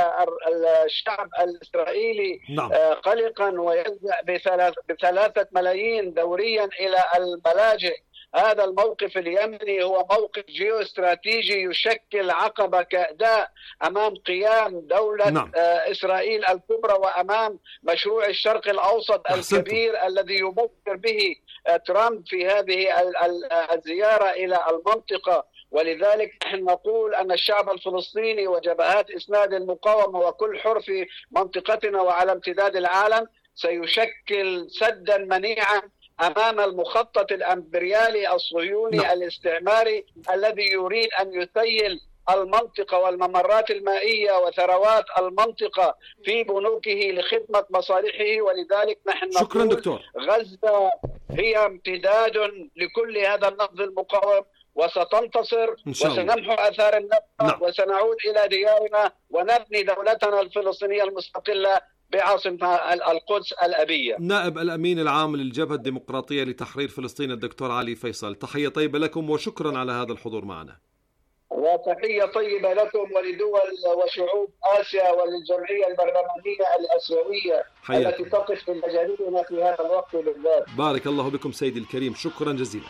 الشعب الإسرائيلي قلقا ويلجأ ب3 ملايين دوريا إلى الملاجئ. هذا الموقف اليمني هو موقف جيوستراتيجي يشكل عقبة كأداء أمام قيام دولة إسرائيل الكبرى وأمام مشروع الشرق الأوسط الكبير الذي يبكر به ترامب في هذه الزيارة إلى المنطقة. ولذلك نحن نقول أن الشعب الفلسطيني وجبهات إسناد المقاومة وكل حر في منطقتنا وعلى امتداد العالم سيشكل سدا منيعا أمام المخطط الأمبريالي الصهيوني الاستعماري الذي يريد أن يثيل المنطقة والممرات المائية وثروات المنطقة في بنوكه لخدمة مصالحه. ولذلك نحن نقول دكتور. غزة هي امتداد لكل هذا النهض المقاوم وستنتصر وسنمحو آثار النكبة وسنعود إلى ديارنا ونبني دولتنا الفلسطينية المستقلة بعاصمة القدس الأبية. نائب الأمين العام للجبهة الديمقراطية لتحرير فلسطين الدكتور علي فيصل، تحية طيبة لكم وشكرا على هذا الحضور معنا. وتحية طيبة لكم ولدول وشعوب آسيا وللجمعية البرلمانية الآسيوية التي تقف لمجالنا في هذا الوقت بالذات. بارك الله بكم سيدي الكريم، شكرا جزيلا.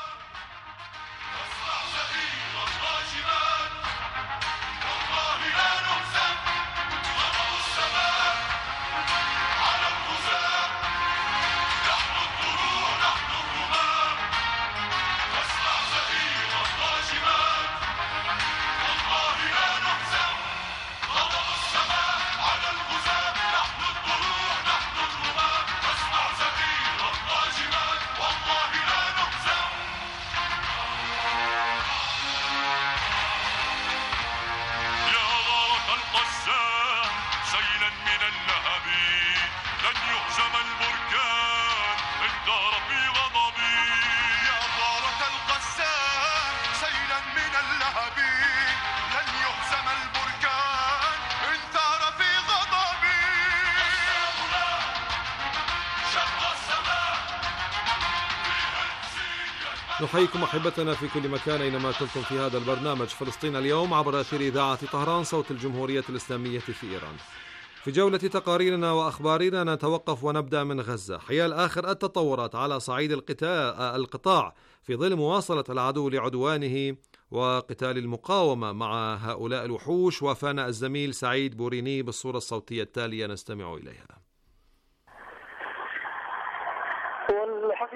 نحييكم أحبتنا في كل مكان أينما كنتم في هذا البرنامج فلسطين اليوم عبر أثير إذاعة طهران صوت الجمهورية الإسلامية في إيران. في جولة تقاريرنا وأخبارنا نتوقف ونبدأ من غزة حيال آخر التطورات على صعيد القطاع في ظل مواصلة العدو لعدوانه وقتال المقاومة مع هؤلاء الوحوش. وافانا الزميل سعيد بوريني بالصورة الصوتية التالية نستمع إليها. والحقيقة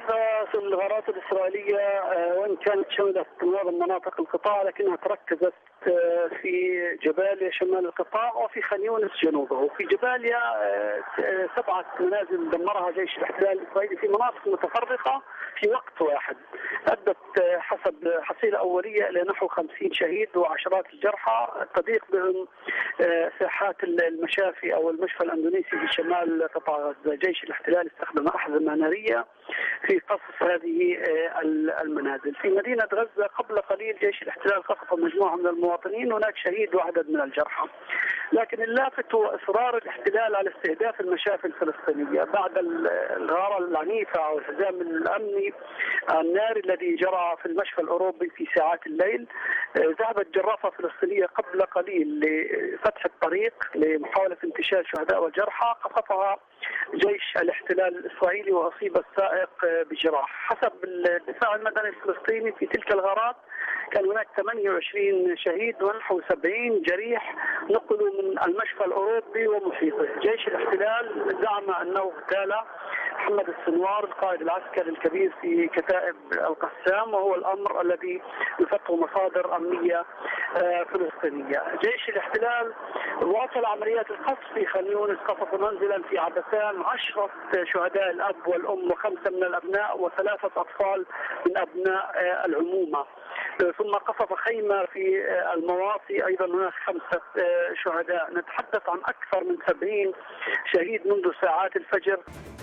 للأسف الغارات الإسرائيلية وإن كانت شملت معظم مناطق القطاع لكنها تركزت في جباليا شمال القطاع وفي خان يونس جنوبه. وفي جباليا 7 منازل دمرها جيش الاحتلال الإسرائيلي في مناطق متفرقة في وقت واحد، أدت حسب حصيلة أولية إلى نحو 50 شهيد وعشرات الجرحى، تضيق بهم ساحات المشافي أو المشفى الأندونيسي في شمال قطاع غزة. جيش الاحتلال استخدم أحزمة نارية في قصف هذه المنازل. في مدينة غزة قبل قليل جيش الاحتلال قصف مجموعة من المواطنين، هناك شهيد وعدد من الجرحى. لكن اللافت هو إصرار الاحتلال على استهداف المشافي الفلسطينية بعد الغارة العنيفة أو الحزام الأمني الناري الذي جرى في المشفى الأوروبي في ساعات الليل. ذهبت جرافة فلسطينية قبل قليل لفتح الطريق لمحاولة انتشال شهداء وجرحى، قصفها جيش الاحتلال الإسرائيلي وأصيب السائق بجراح. حسب الدفاع المدني الفلسطيني في تلك الغارات كان هناك 28 شهيد ونحو 70 جريح نقلوا من المشفى الأوروبي ومحيطه. جيش الاحتلال زعم أنه اغتال محمد السنوار القائد العسكري الكبير في كتائب القسام، وهو الأمر الذي يفتح مصادر أمنية فلسطينية. جيش الاحتلال واصل عمليات القصف في خان يونس، قصف منزلا في عبسان 10 شهداء الأب والأم و5 من الأبناء و3 أطفال من أبناء العمومة. ثم قصف خيمة في المواصي أيضا هناك 5 شهداء. نتحدث عن أكثر من 70 شهيد منذ ساعات الفجر.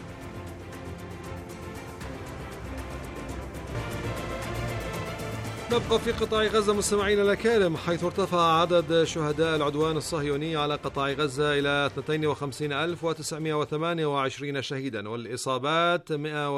نبقى في قطاع غزة مستمعينا الأكارم، حيث ارتفع عدد شهداء العدوان الصهيوني على قطاع غزة إلى 52,928 شهيدا، والإصابات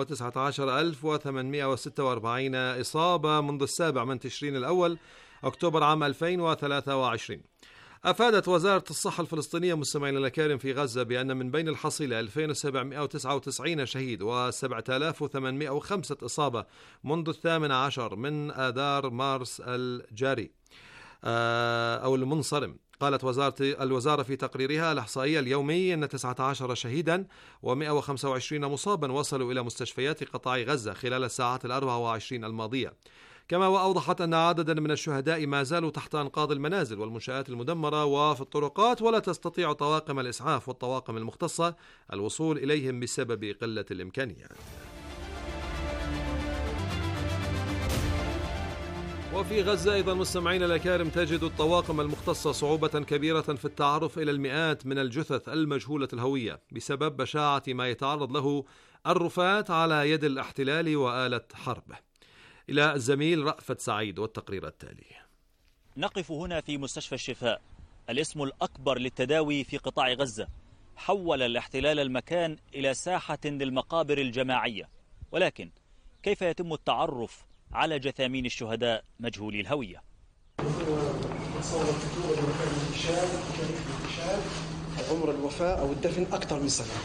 119,846 إصابة منذ 7 من تشرين الأول أكتوبر عام 2023. أفادت وزارة الصحة الفلسطينية مستمعينا الأكارم في غزة بأن من بين الحصيلة 2799 شهيد و7805 إصابة منذ 18 من آذار مارس الجاري أو المنصرم. قالت الوزارة في تقريرها الإحصائي اليومي أن 19 شهيدا و125 مصابا وصلوا إلى مستشفيات قطاع غزة خلال الساعات 24 الماضية. كما وأوضحت أن عددا من الشهداء ما زالوا تحت أنقاض المنازل والمنشآت المدمرة وفي الطرقات، ولا تستطيع طواقم الإسعاف والطواقم المختصة الوصول إليهم بسبب قلة الإمكانيات. وفي غزة أيضا مستمعين الأكارم تجد الطواقم المختصة صعوبة كبيرة في التعرف إلى المئات من الجثث المجهولة الهوية بسبب بشاعة ما يتعرض له الرفاة على يد الاحتلال وآلة حربه. إلى الزميل رأفت سعيد والتقرير التالي. نقف هنا في مستشفى الشفاء، الاسم الأكبر للتداوي في قطاع غزة. حول الاحتلال المكان إلى ساحة للمقابر الجماعية، ولكن كيف يتم التعرف على جثامين الشهداء مجهولي الهوية؟ عمر الوفاة أو الدفن أكثر من سنة،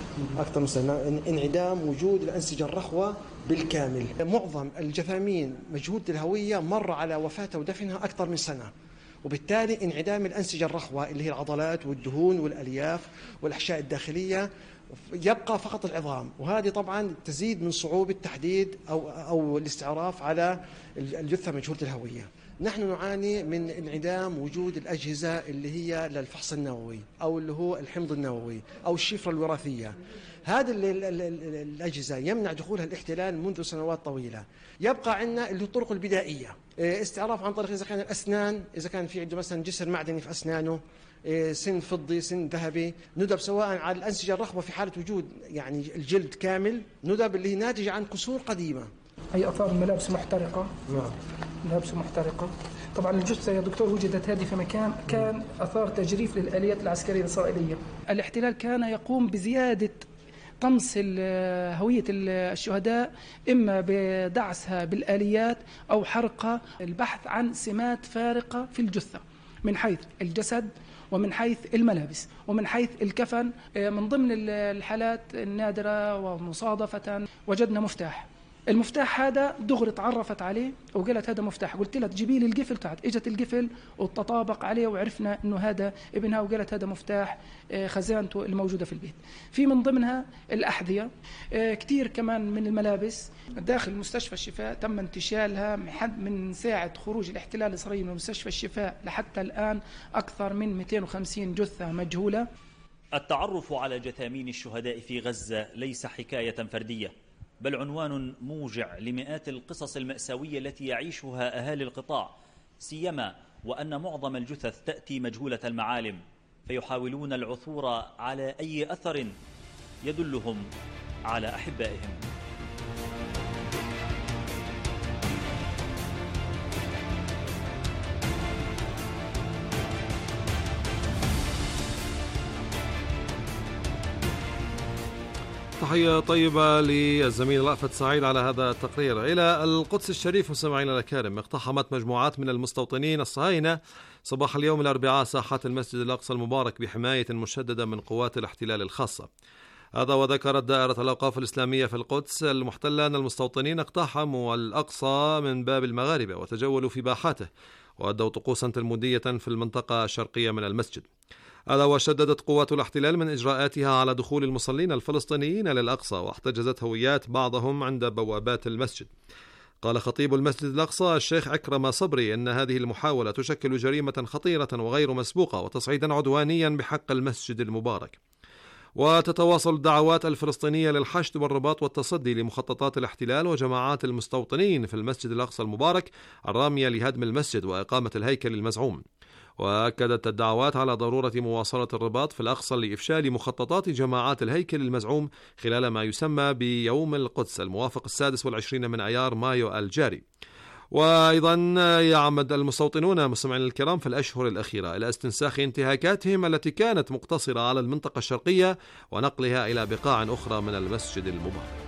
انعدام وجود الأنسجة الرخوة بالكامل. معظم الجثامين مجهولة الهوية مر على وفاتها ودفنها أكثر من سنة، وبالتالي انعدام الأنسجة الرخوة اللي هي العضلات والدهون والألياف والأحشاء الداخلية، يبقى فقط العظام، وهذه طبعا تزيد من صعوبة تحديد أو الاستعراف على الجثة مجهولة الهوية. نحن نعاني من انعدام وجود الأجهزة اللي هي للفحص النووي أو اللي هو الحمض النووي أو الشفرة الوراثية. هذه الأجهزة يمنع دخولها الاحتلال منذ سنوات طويلة. يبقى عندنا اللي الطرق البدائية، استعراف عن طريق إذا كان الأسنان، إذا كان في عنده مثلا جسر معدني في أسنانه، سن فضي، سن ذهبي، ندب سواء على الأنسجة الرخوة في حالة وجود يعني الجلد كامل، ندب اللي هي ناتجة عن كسور قديمة. هي أثار الملابس محترقة. نعم. ملابس محترقة. طبعا الجثة يا دكتور وجدت هذه في مكان كان أثار تجريف للآليات العسكرية الإسرائيلية. الاحتلال كان يقوم بزيادة طمس هوية الشهداء، إما بدعسها بالآليات أو حرقها، البحث عن سمات فارقة في الجثة من حيث الجسد ومن حيث الملابس ومن حيث الكفن. من ضمن الحالات النادرة ومصادفة وجدنا مفتاح المفتاح هذا دغري تعرفت عليه وقالت هذا مفتاح، قلت لها تجيبي لي القفل تحت، اجت القفل وتطابق عليه وعرفنا انه هذا ابنها، وقالت هذا مفتاح خزانته الموجوده في البيت. في من ضمنها الاحذيه، كثير كمان من الملابس داخل مستشفى الشفاء تم انتشالها من ساعه خروج الاحتلال الاسرائيلي من مستشفى الشفاء لحتى الان اكثر من 250 جثه مجهوله. التعرف على جثامين الشهداء في غزة ليس حكاية فردية، بل عنوان موجع لمئات القصص المأساوية التي يعيشها أهالي القطاع، سيما وأن معظم الجثث تأتي مجهولة المعالم، فيحاولون العثور على أي أثر يدلهم على أحبائهم. تحية طيبة للزميل رأفت سعيد على هذا التقرير. إلى القدس الشريف مستمعينا الكرام، اقتحمت مجموعات من المستوطنين الصهاينة صباح اليوم الأربعاء ساحات المسجد الأقصى المبارك بحماية مشددة من قوات الاحتلال الخاصة. هذا وذكرت دائرة الأوقاف الإسلامية في القدس المحتلة أن المستوطنين اقتحموا الأقصى من باب المغاربة وتجولوا في باحاته وأدوا طقوسا تلمودية في المنطقة الشرقية من المسجد. هذا وشددت قوات الاحتلال من إجراءاتها على دخول المصلين الفلسطينيين للأقصى، واحتجزت هويات بعضهم عند بوابات المسجد. قال خطيب المسجد الأقصى الشيخ عكرمة صبري أن هذه المحاولة تشكل جريمة خطيرة وغير مسبوقة وتصعيدا عدوانيا بحق المسجد المبارك. وتتواصل الدعوات الفلسطينية للحشد والرباط والتصدي لمخططات الاحتلال وجماعات المستوطنين في المسجد الأقصى المبارك الرامية لهدم المسجد وإقامة الهيكل المزعوم. وأكدت الدعوات على ضرورة مواصلة الرباط في الأقصى لإفشال مخططات جماعات الهيكل المزعوم خلال ما يسمى بيوم القدس الموافق 26 من أيار مايو الجاري. وأيضا يعمد المستوطنون مستمعينا الكرام في الأشهر الأخيرة إلى استنساخ انتهاكاتهم التي كانت مقتصرة على المنطقة الشرقية ونقلها إلى بقاع أخرى من المسجد المبارك.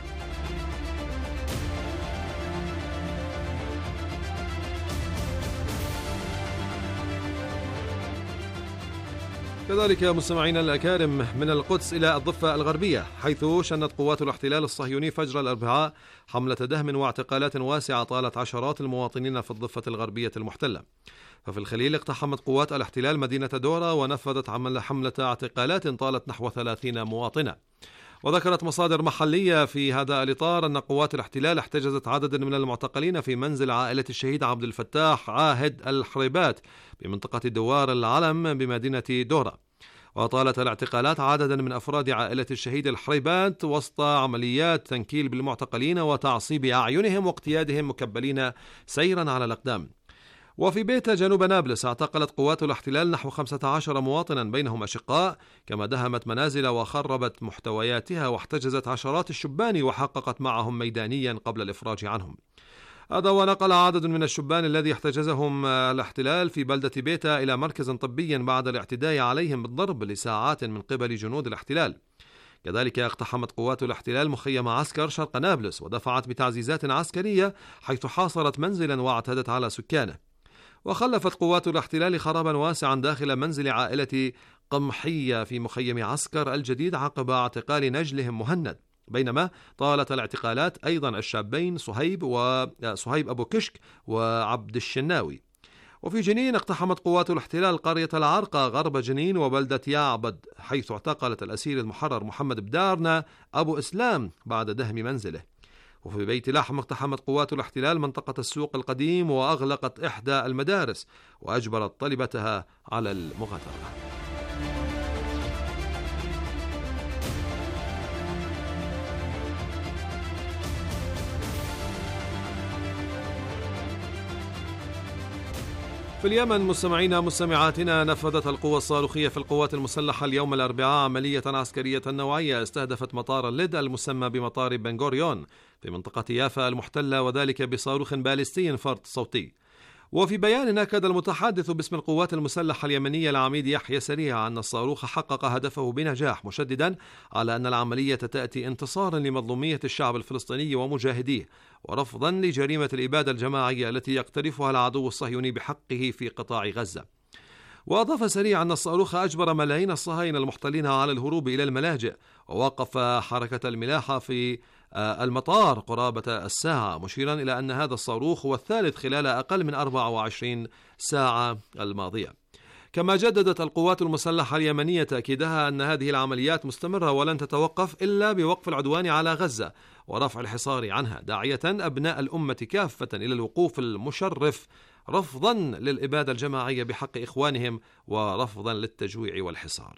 كذلك مستمعينا الأكارم من القدس إلى الضفة الغربية، حيث شنت قوات الاحتلال الصهيوني فجر الأربعاء حملة دهم واعتقالات واسعة طالت عشرات المواطنين في الضفة الغربية المحتلة. ففي الخليل اقتحمت قوات الاحتلال مدينة دورة ونفذت حملة اعتقالات طالت نحو 30 مواطنة. وذكرت مصادر محلية في هذا الإطار أن قوات الاحتلال احتجزت عددا من المعتقلين في منزل عائلة الشهيد عبد الفتاح عاهد الحريبات بمنطقة دوار العلم بمدينة دورة. وطالت الاعتقالات عددا من أفراد عائلة الشهيد الحريبات وسط عمليات تنكيل بالمعتقلين وتعصيب أعينهم واقتيادهم مكبلين سيرا على الأقدام. وفي بيت جنوب نابلس اعتقلت قوات الاحتلال نحو 15 مواطنا بينهم أشقاء، كما دهمت منازل وخربت محتوياتها واحتجزت عشرات الشبان وحققت معهم ميدانيا قبل الإفراج عنهم. هذا ونقل عدد من الشبان الذي احتجزهم الاحتلال في بلدة بيتا إلى مركز طبي بعد الاعتداء عليهم بالضرب لساعات من قبل جنود الاحتلال. كذلك اقتحمت قوات الاحتلال مخيم عسكر شرق نابلس ودفعت بتعزيزات عسكرية حيث حاصرت منزلا واعتدت على سكانه. وخلفت قوات الاحتلال خرابا واسعا داخل منزل عائلة قمحية في مخيم عسكر الجديد عقب اعتقال نجلهم مهند، بينما طالت الاعتقالات أيضا الشابين صهيب أبو كشك وعبد الشناوي. وفي جنين اقتحمت قوات الاحتلال قرية العرقة غرب جنين وبلدة يعبد، حيث اعتقلت الأسير المحرر محمد بدارنا أبو إسلام بعد دهم منزله. وفي بيت لحم اقتحمت قوات الاحتلال منطقة السوق القديم وأغلقت إحدى المدارس وأجبرت طلبتها على المغادرة. في اليمن مستمعينا مستمعاتنا، نفذت القوى الصاروخية في القوات المسلحة اليوم الأربعاء عملية عسكرية نوعية استهدفت مطار اللد المسمى بمطار بن غوريون في منطقة يافا المحتلة، وذلك بصاروخ باليستي فرد صوتي. وفي بيان أكد المتحدث باسم القوات المسلحة اليمنية العميد يحيى سريع أن الصاروخ حقق هدفه بنجاح، مشددا على أن العملية تأتي انتصارا لمظلومية الشعب الفلسطيني ومجاهديه ورفضا لجريمة الإبادة الجماعية التي يقترفها العدو الصهيوني بحقه في قطاع غزة. وأضاف سريعا أن الصاروخ أجبر ملايين الصهاينة المحتلين على الهروب إلى الملاجئ، ووقف حركة الملاحة في المطار قرابة الساعة، مشيرا إلى أن هذا الصاروخ هو الثالث خلال أقل من 24 ساعة الماضية. كما جددت القوات المسلحة اليمنية تأكيدها أن هذه العمليات مستمرة ولن تتوقف إلا بوقف العدوان على غزة ورفع الحصار عنها، داعية أبناء الأمة كافة إلى الوقوف المشرف رفضا للإبادة الجماعية بحق إخوانهم ورفضا للتجويع والحصار.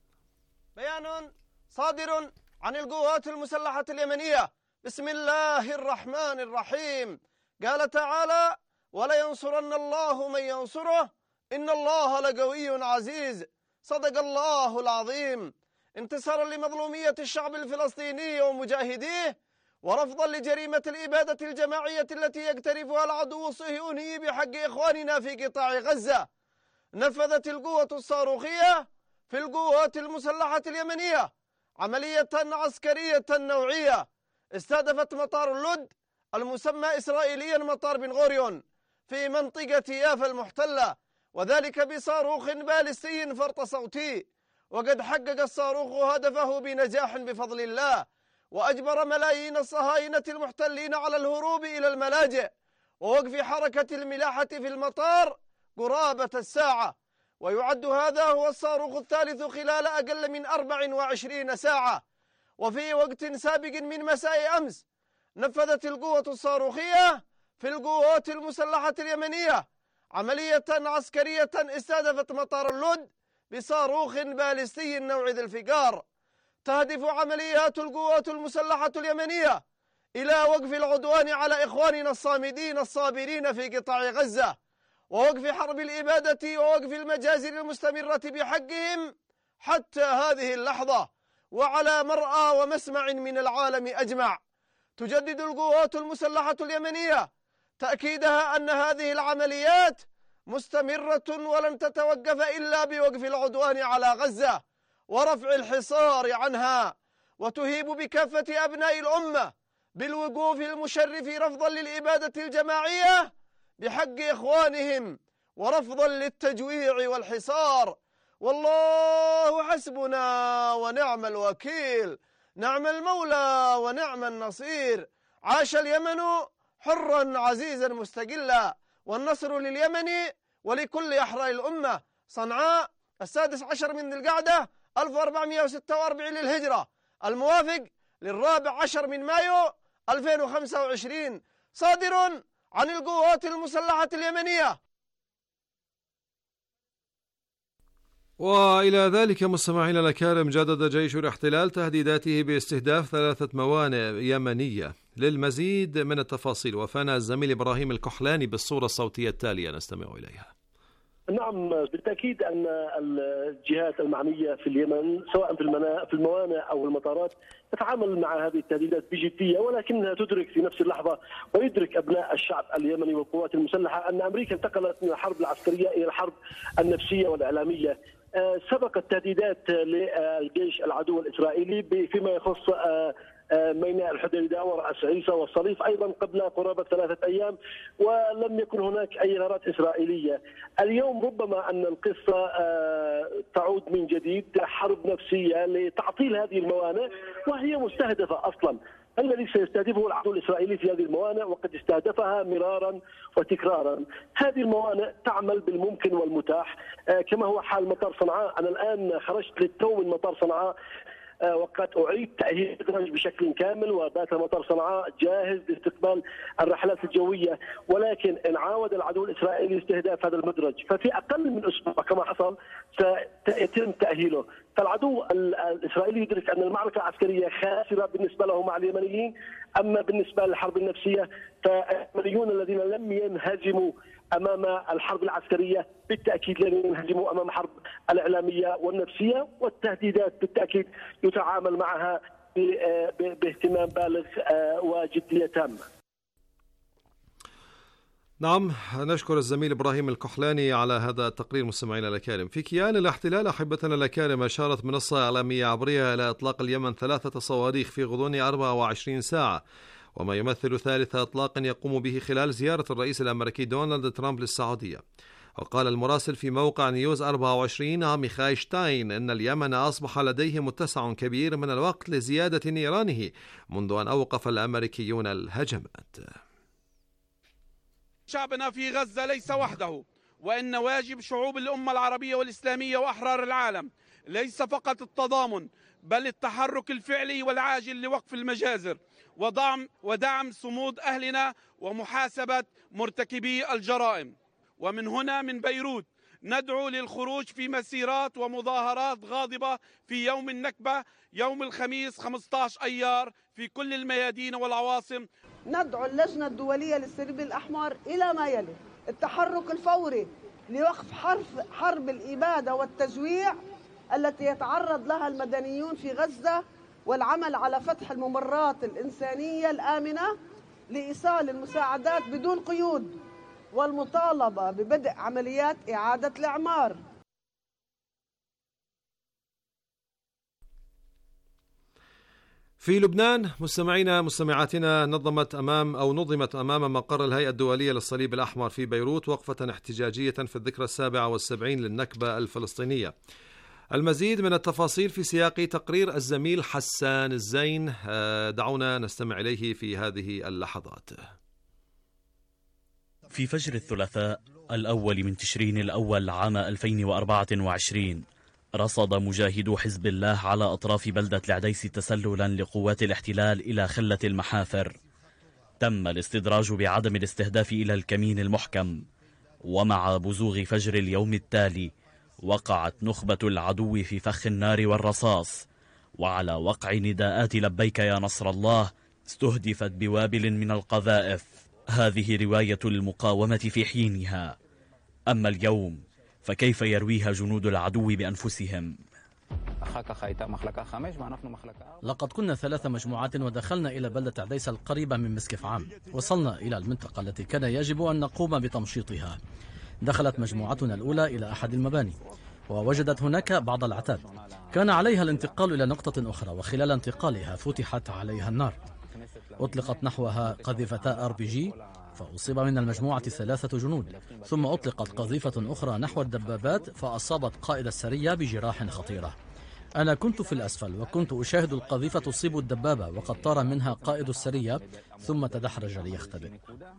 بيان صادر عن القوات المسلحة اليمنية بسم الله الرحمن الرحيم. قال تعالى: ولينصرن الله من ينصره إن الله لقوي عزيز. صدق الله العظيم. انتصارا لمظلومية الشعب الفلسطيني ومجاهديه، ورفضا لجريمة الإبادة الجماعية التي يقترفها العدو الصهيوني بحق إخواننا في قطاع غزة، نفذت القوة الصاروخية في القوات المسلحة اليمنية عملية عسكرية نوعية استهدفت مطار اللد المسمى إسرائيليا مطار بن غوريون في منطقة يافا المحتلة، وذلك بصاروخ باليستي فرط صوتي. وقد حقق الصاروخ هدفه بنجاح بفضل الله، وأجبر ملايين الصهاينة المحتلين على الهروب إلى الملاجئ ووقف حركة الملاحة في المطار قرابة الساعة. ويعد هذا هو الصاروخ الثالث خلال أقل من 24 ساعة. وفي وقت سابق من مساء أمس نفذت القوة الصاروخية في القوات المسلحة اليمنية عملية عسكرية استهدفت مطار اللد بصاروخ باليستي نوع ذي الفقار. تهدف عمليات القوات المسلحة اليمنية إلى وقف العدوان على إخواننا الصامدين الصابرين في قطاع غزة، ووقف حرب الإبادة ووقف المجازر المستمرة بحقهم حتى هذه اللحظة وعلى مرأى ومسمع من العالم أجمع. تجدد القوات المسلحة اليمنية تأكيدها أن هذه العمليات مستمرة ولن تتوقف إلا بوقف العدوان على غزة ورفع الحصار عنها، وتهيب بكافة أبناء الأمة بالوقوف المشرف رفضا للإبادة الجماعية بحق إخوانهم ورفضا للتجويع والحصار. والله حسبنا ونعم الوكيل، نعم المولى ونعم النصير. عاش اليمن حرا عزيزا مستقلا، والنصر لليمن ولكل أحرار الأمة. صنعاء 16 من ذي القعدة 1446 للهجرة، الموافق 14 من مايو 2025، صادر عن القوات المسلحة اليمنية. وإلى ذلك مستمعينا الأكارم، جدد جيش الاحتلال تهديداته باستهداف 3 موانئ يمنية. للمزيد من التفاصيل وفانا الزميل إبراهيم الكحلاني بالصورة الصوتية التالية نستمع إليها. نعم، بالتأكيد أن الجهات المعنية في اليمن سواء في الموانئ أو المطارات تتعامل مع هذه التهديدات بجدية، ولكنها تدرك في نفس اللحظة ويدرك أبناء الشعب اليمني والقوات المسلحة أن أمريكا انتقلت من الحرب العسكرية إلى الحرب النفسية والإعلامية. سبقت تهديدات للجيش العدو الإسرائيلي فيما يخص ميناء الحديدة ورأس عيسى والصليف أيضا قبل قرابة 3 أيام، ولم يكن هناك أي غارات إسرائيلية. اليوم ربما أن القصة تعود من جديد، حرب نفسية لتعطيل هذه الموانئ وهي مستهدفة أصلا. الذي سيستهدفه العدو الإسرائيلي في هذه الموانئ وقد استهدفها مرارا وتكرارا. هذه الموانئ تعمل بالممكن والمتاح كما هو حال مطار صنعاء. أنا الآن خرجت للتو من مطار صنعاء وقد أعيد تأهيل المدرج بشكل كامل، وبات مطار صنعاء جاهز لاستقبال الرحلات الجوية، ولكن إن عاود العدو الإسرائيلي استهداف هذا المدرج ففي أقل من أسبوع كما حصل سيتم تأهيله. فالعدو الإسرائيلي يدرك أن المعركة العسكرية خاسرة بالنسبة له مع اليمنيين. أما بالنسبة للحرب النفسية فاليمنيون الذين لم ينهزموا أمام الحرب العسكرية بالتأكيد لن ينهزموا أمام الحرب الإعلامية والنفسية، والتهديدات بالتأكيد يتعامل معها باهتمام بالغ وجدية تامة. نعم، نشكر الزميل إبراهيم الكحلاني على هذا التقرير. مستمعينا الأكارم، في كيان الاحتلال أحبتنا الأكارم أشارت منصة إعلامية عبرية إلى إطلاق اليمن 3 صواريخ في غضون 24 ساعة، وما يمثل ثالث إطلاق يقوم به خلال زيارة الرئيس الأمريكي دونالد ترامب للسعودية. وقال المراسل في موقع نيوز 24 عميخاي شتاين أن اليمن أصبح لديه متسع كبير من الوقت لزيادة نيرانه منذ أن أوقف الأمريكيون الهجمات. شعبنا في غزة ليس وحده، وإن واجب شعوب الأمة العربية والإسلامية وأحرار العالم ليس فقط التضامن، بل التحرك الفعلي والعاجل لوقف المجازر ودعم صمود أهلنا ومحاسبة مرتكبي الجرائم. ومن هنا من بيروت ندعو للخروج في مسيرات ومظاهرات غاضبة في يوم النكبة يوم الخميس 15 أيار في كل الميادين والعواصم. ندعو اللجنة الدولية للصليب الأحمر إلى ما يلي: التحرك الفوري لوقف حرب الإبادة والتجويع التي يتعرض لها المدنيون في غزة، والعمل على فتح الممرات الإنسانية الآمنة لإيصال المساعدات بدون قيود، والمطالبة ببدء عمليات إعادة الإعمار. في لبنان مستمعاتنا نظمت أمام مقر الهيئة الدولية للصليب الأحمر في بيروت وقفة احتجاجية في الذكرى 77 للنكبة الفلسطينية. المزيد من التفاصيل في سياق تقرير الزميل حسان الزين، دعونا نستمع إليه في هذه اللحظات. في فجر الثلاثاء الأول من تشرين الأول عام 2024 رصد مجاهدو حزب الله على أطراف بلدة العديس تسللا لقوات الاحتلال إلى خلة المحافر. تم الاستدراج بعدم الاستهداف إلى الكمين المحكم، ومع بزوغ فجر اليوم التالي وقعت نخبة العدو في فخ النار والرصاص، وعلى وقع نداءات لبيك يا نصر الله استهدفت بوابل من القذائف. هذه رواية المقاومة في حينها. أما اليوم فكيف يرويها جنود العدو بأنفسهم؟ لقد كنا 3 مجموعات ودخلنا إلى بلدة عديس القريبة من مسكف عام. وصلنا إلى المنطقة التي كان يجب أن نقوم بتمشيطها. دخلت مجموعتنا الأولى إلى أحد المباني ووجدت هناك بعض العتاد، كان عليها الانتقال إلى نقطة أخرى، وخلال انتقالها فتحت عليها النار. أطلقت نحوها قذيفتا RPG، فأصيب من المجموعة 3 جنود، ثم أطلقت قذيفة أخرى نحو الدبابات فأصابت قائد السرية بجراح خطيرة. أنا كنت في الأسفل وكنت أشاهد القذيفة تصيب الدبابة، وقد طار منها قائد السرية ثم تدحرج ليختبئ.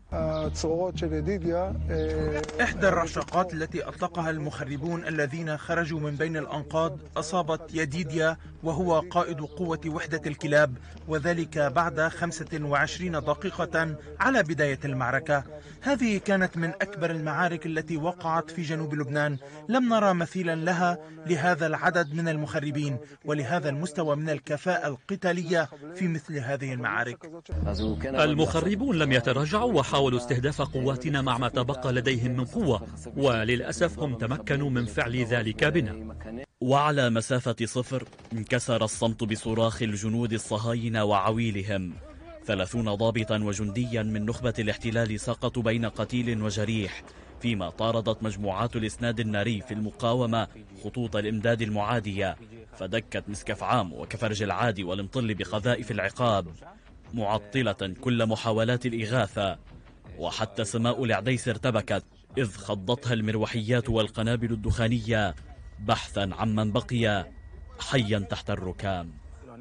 إحدى الرشاقات التي أطلقها المخربون الذين خرجوا من بين الأنقاض أصابت يديديا، وهو قائد قوة وحدة الكلاب، وذلك بعد 25 دقيقة على بداية المعركة. هذه كانت من أكبر المعارك التي وقعت في جنوب لبنان، لم نرى مثيلا لها لهذا العدد من المخربين ولهذا المستوى من الكفاءة القتالية في مثل هذه المعارك. المخربون لم يتراجعوا وحاولوا استهداف قواتنا مع ما تبقى لديهم من قوة، وللأسف هم تمكنوا من فعل ذلك بنا. وعلى مسافة 0 انكسر الصمت بصراخ الجنود الصهاينة وعويلهم. 30 ضابطا وجنديا من نخبة الاحتلال سقطوا بين قتيل وجريح، فيما طاردت مجموعات الإسناد الناري في المقاومة خطوط الإمداد المعادية، فدكت مسكف عام وكفرج العادي والمطل بقذائف العقاب، معطلة كل محاولات الإغاثة. وحتى سماء العديس ارتبكت إذ خضتها المروحيات والقنابل الدخانية بحثا عمن بقي حيا تحت الركام.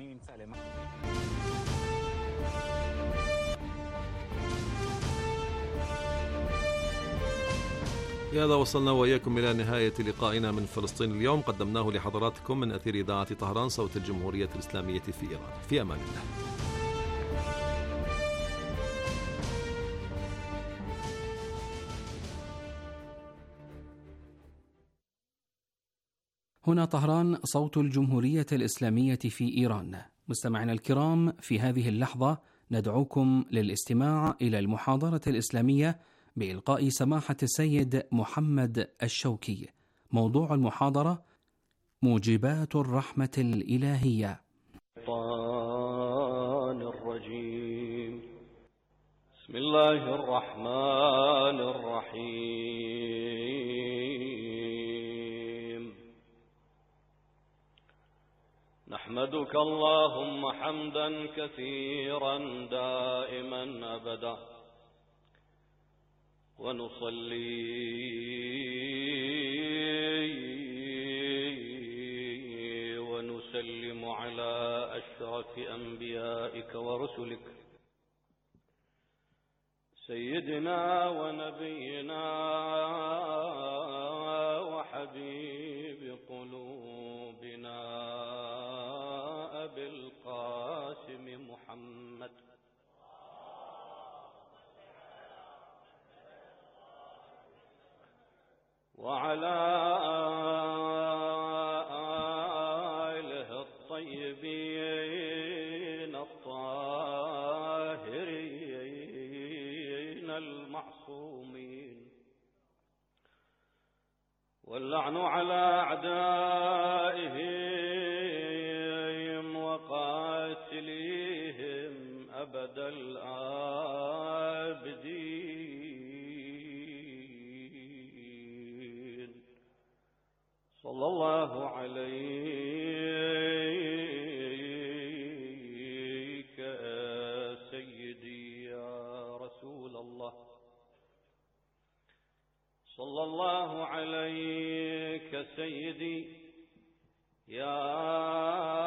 بهذا وصلنا وإياكم إلى نهاية لقائنا من فلسطين اليوم، قدمناه لحضراتكم من أثير إذاعة طهران صوت الجمهورية الإسلامية في إيران. في أمان الله. هنا طهران صوت الجمهورية الإسلامية في إيران. مستمعينا الكرام، في هذه اللحظة ندعوكم للاستماع إلى المحاضرة الإسلامية بإلقاء سماحة السيد محمد الشوكي. موضوع المحاضرة: موجبات الرحمة الإلهية. الرجيم. بسم الله الرحمن الرحيم. نحمدك اللهم حمدا كثيرا دائما أبدا، ونصلي ونسلم على أشرف أنبيائك ورسلك سيدنا ونبينا وحبيب قلوبنا أبي القاسم محمد وعلى آله الطيبين الطاهرين المعصومين واللعن على أعدائهم وقاتليهم أبد الآبدين صلى الله عليك يا سيدي يا رسول الله صلى الله عليك سيدي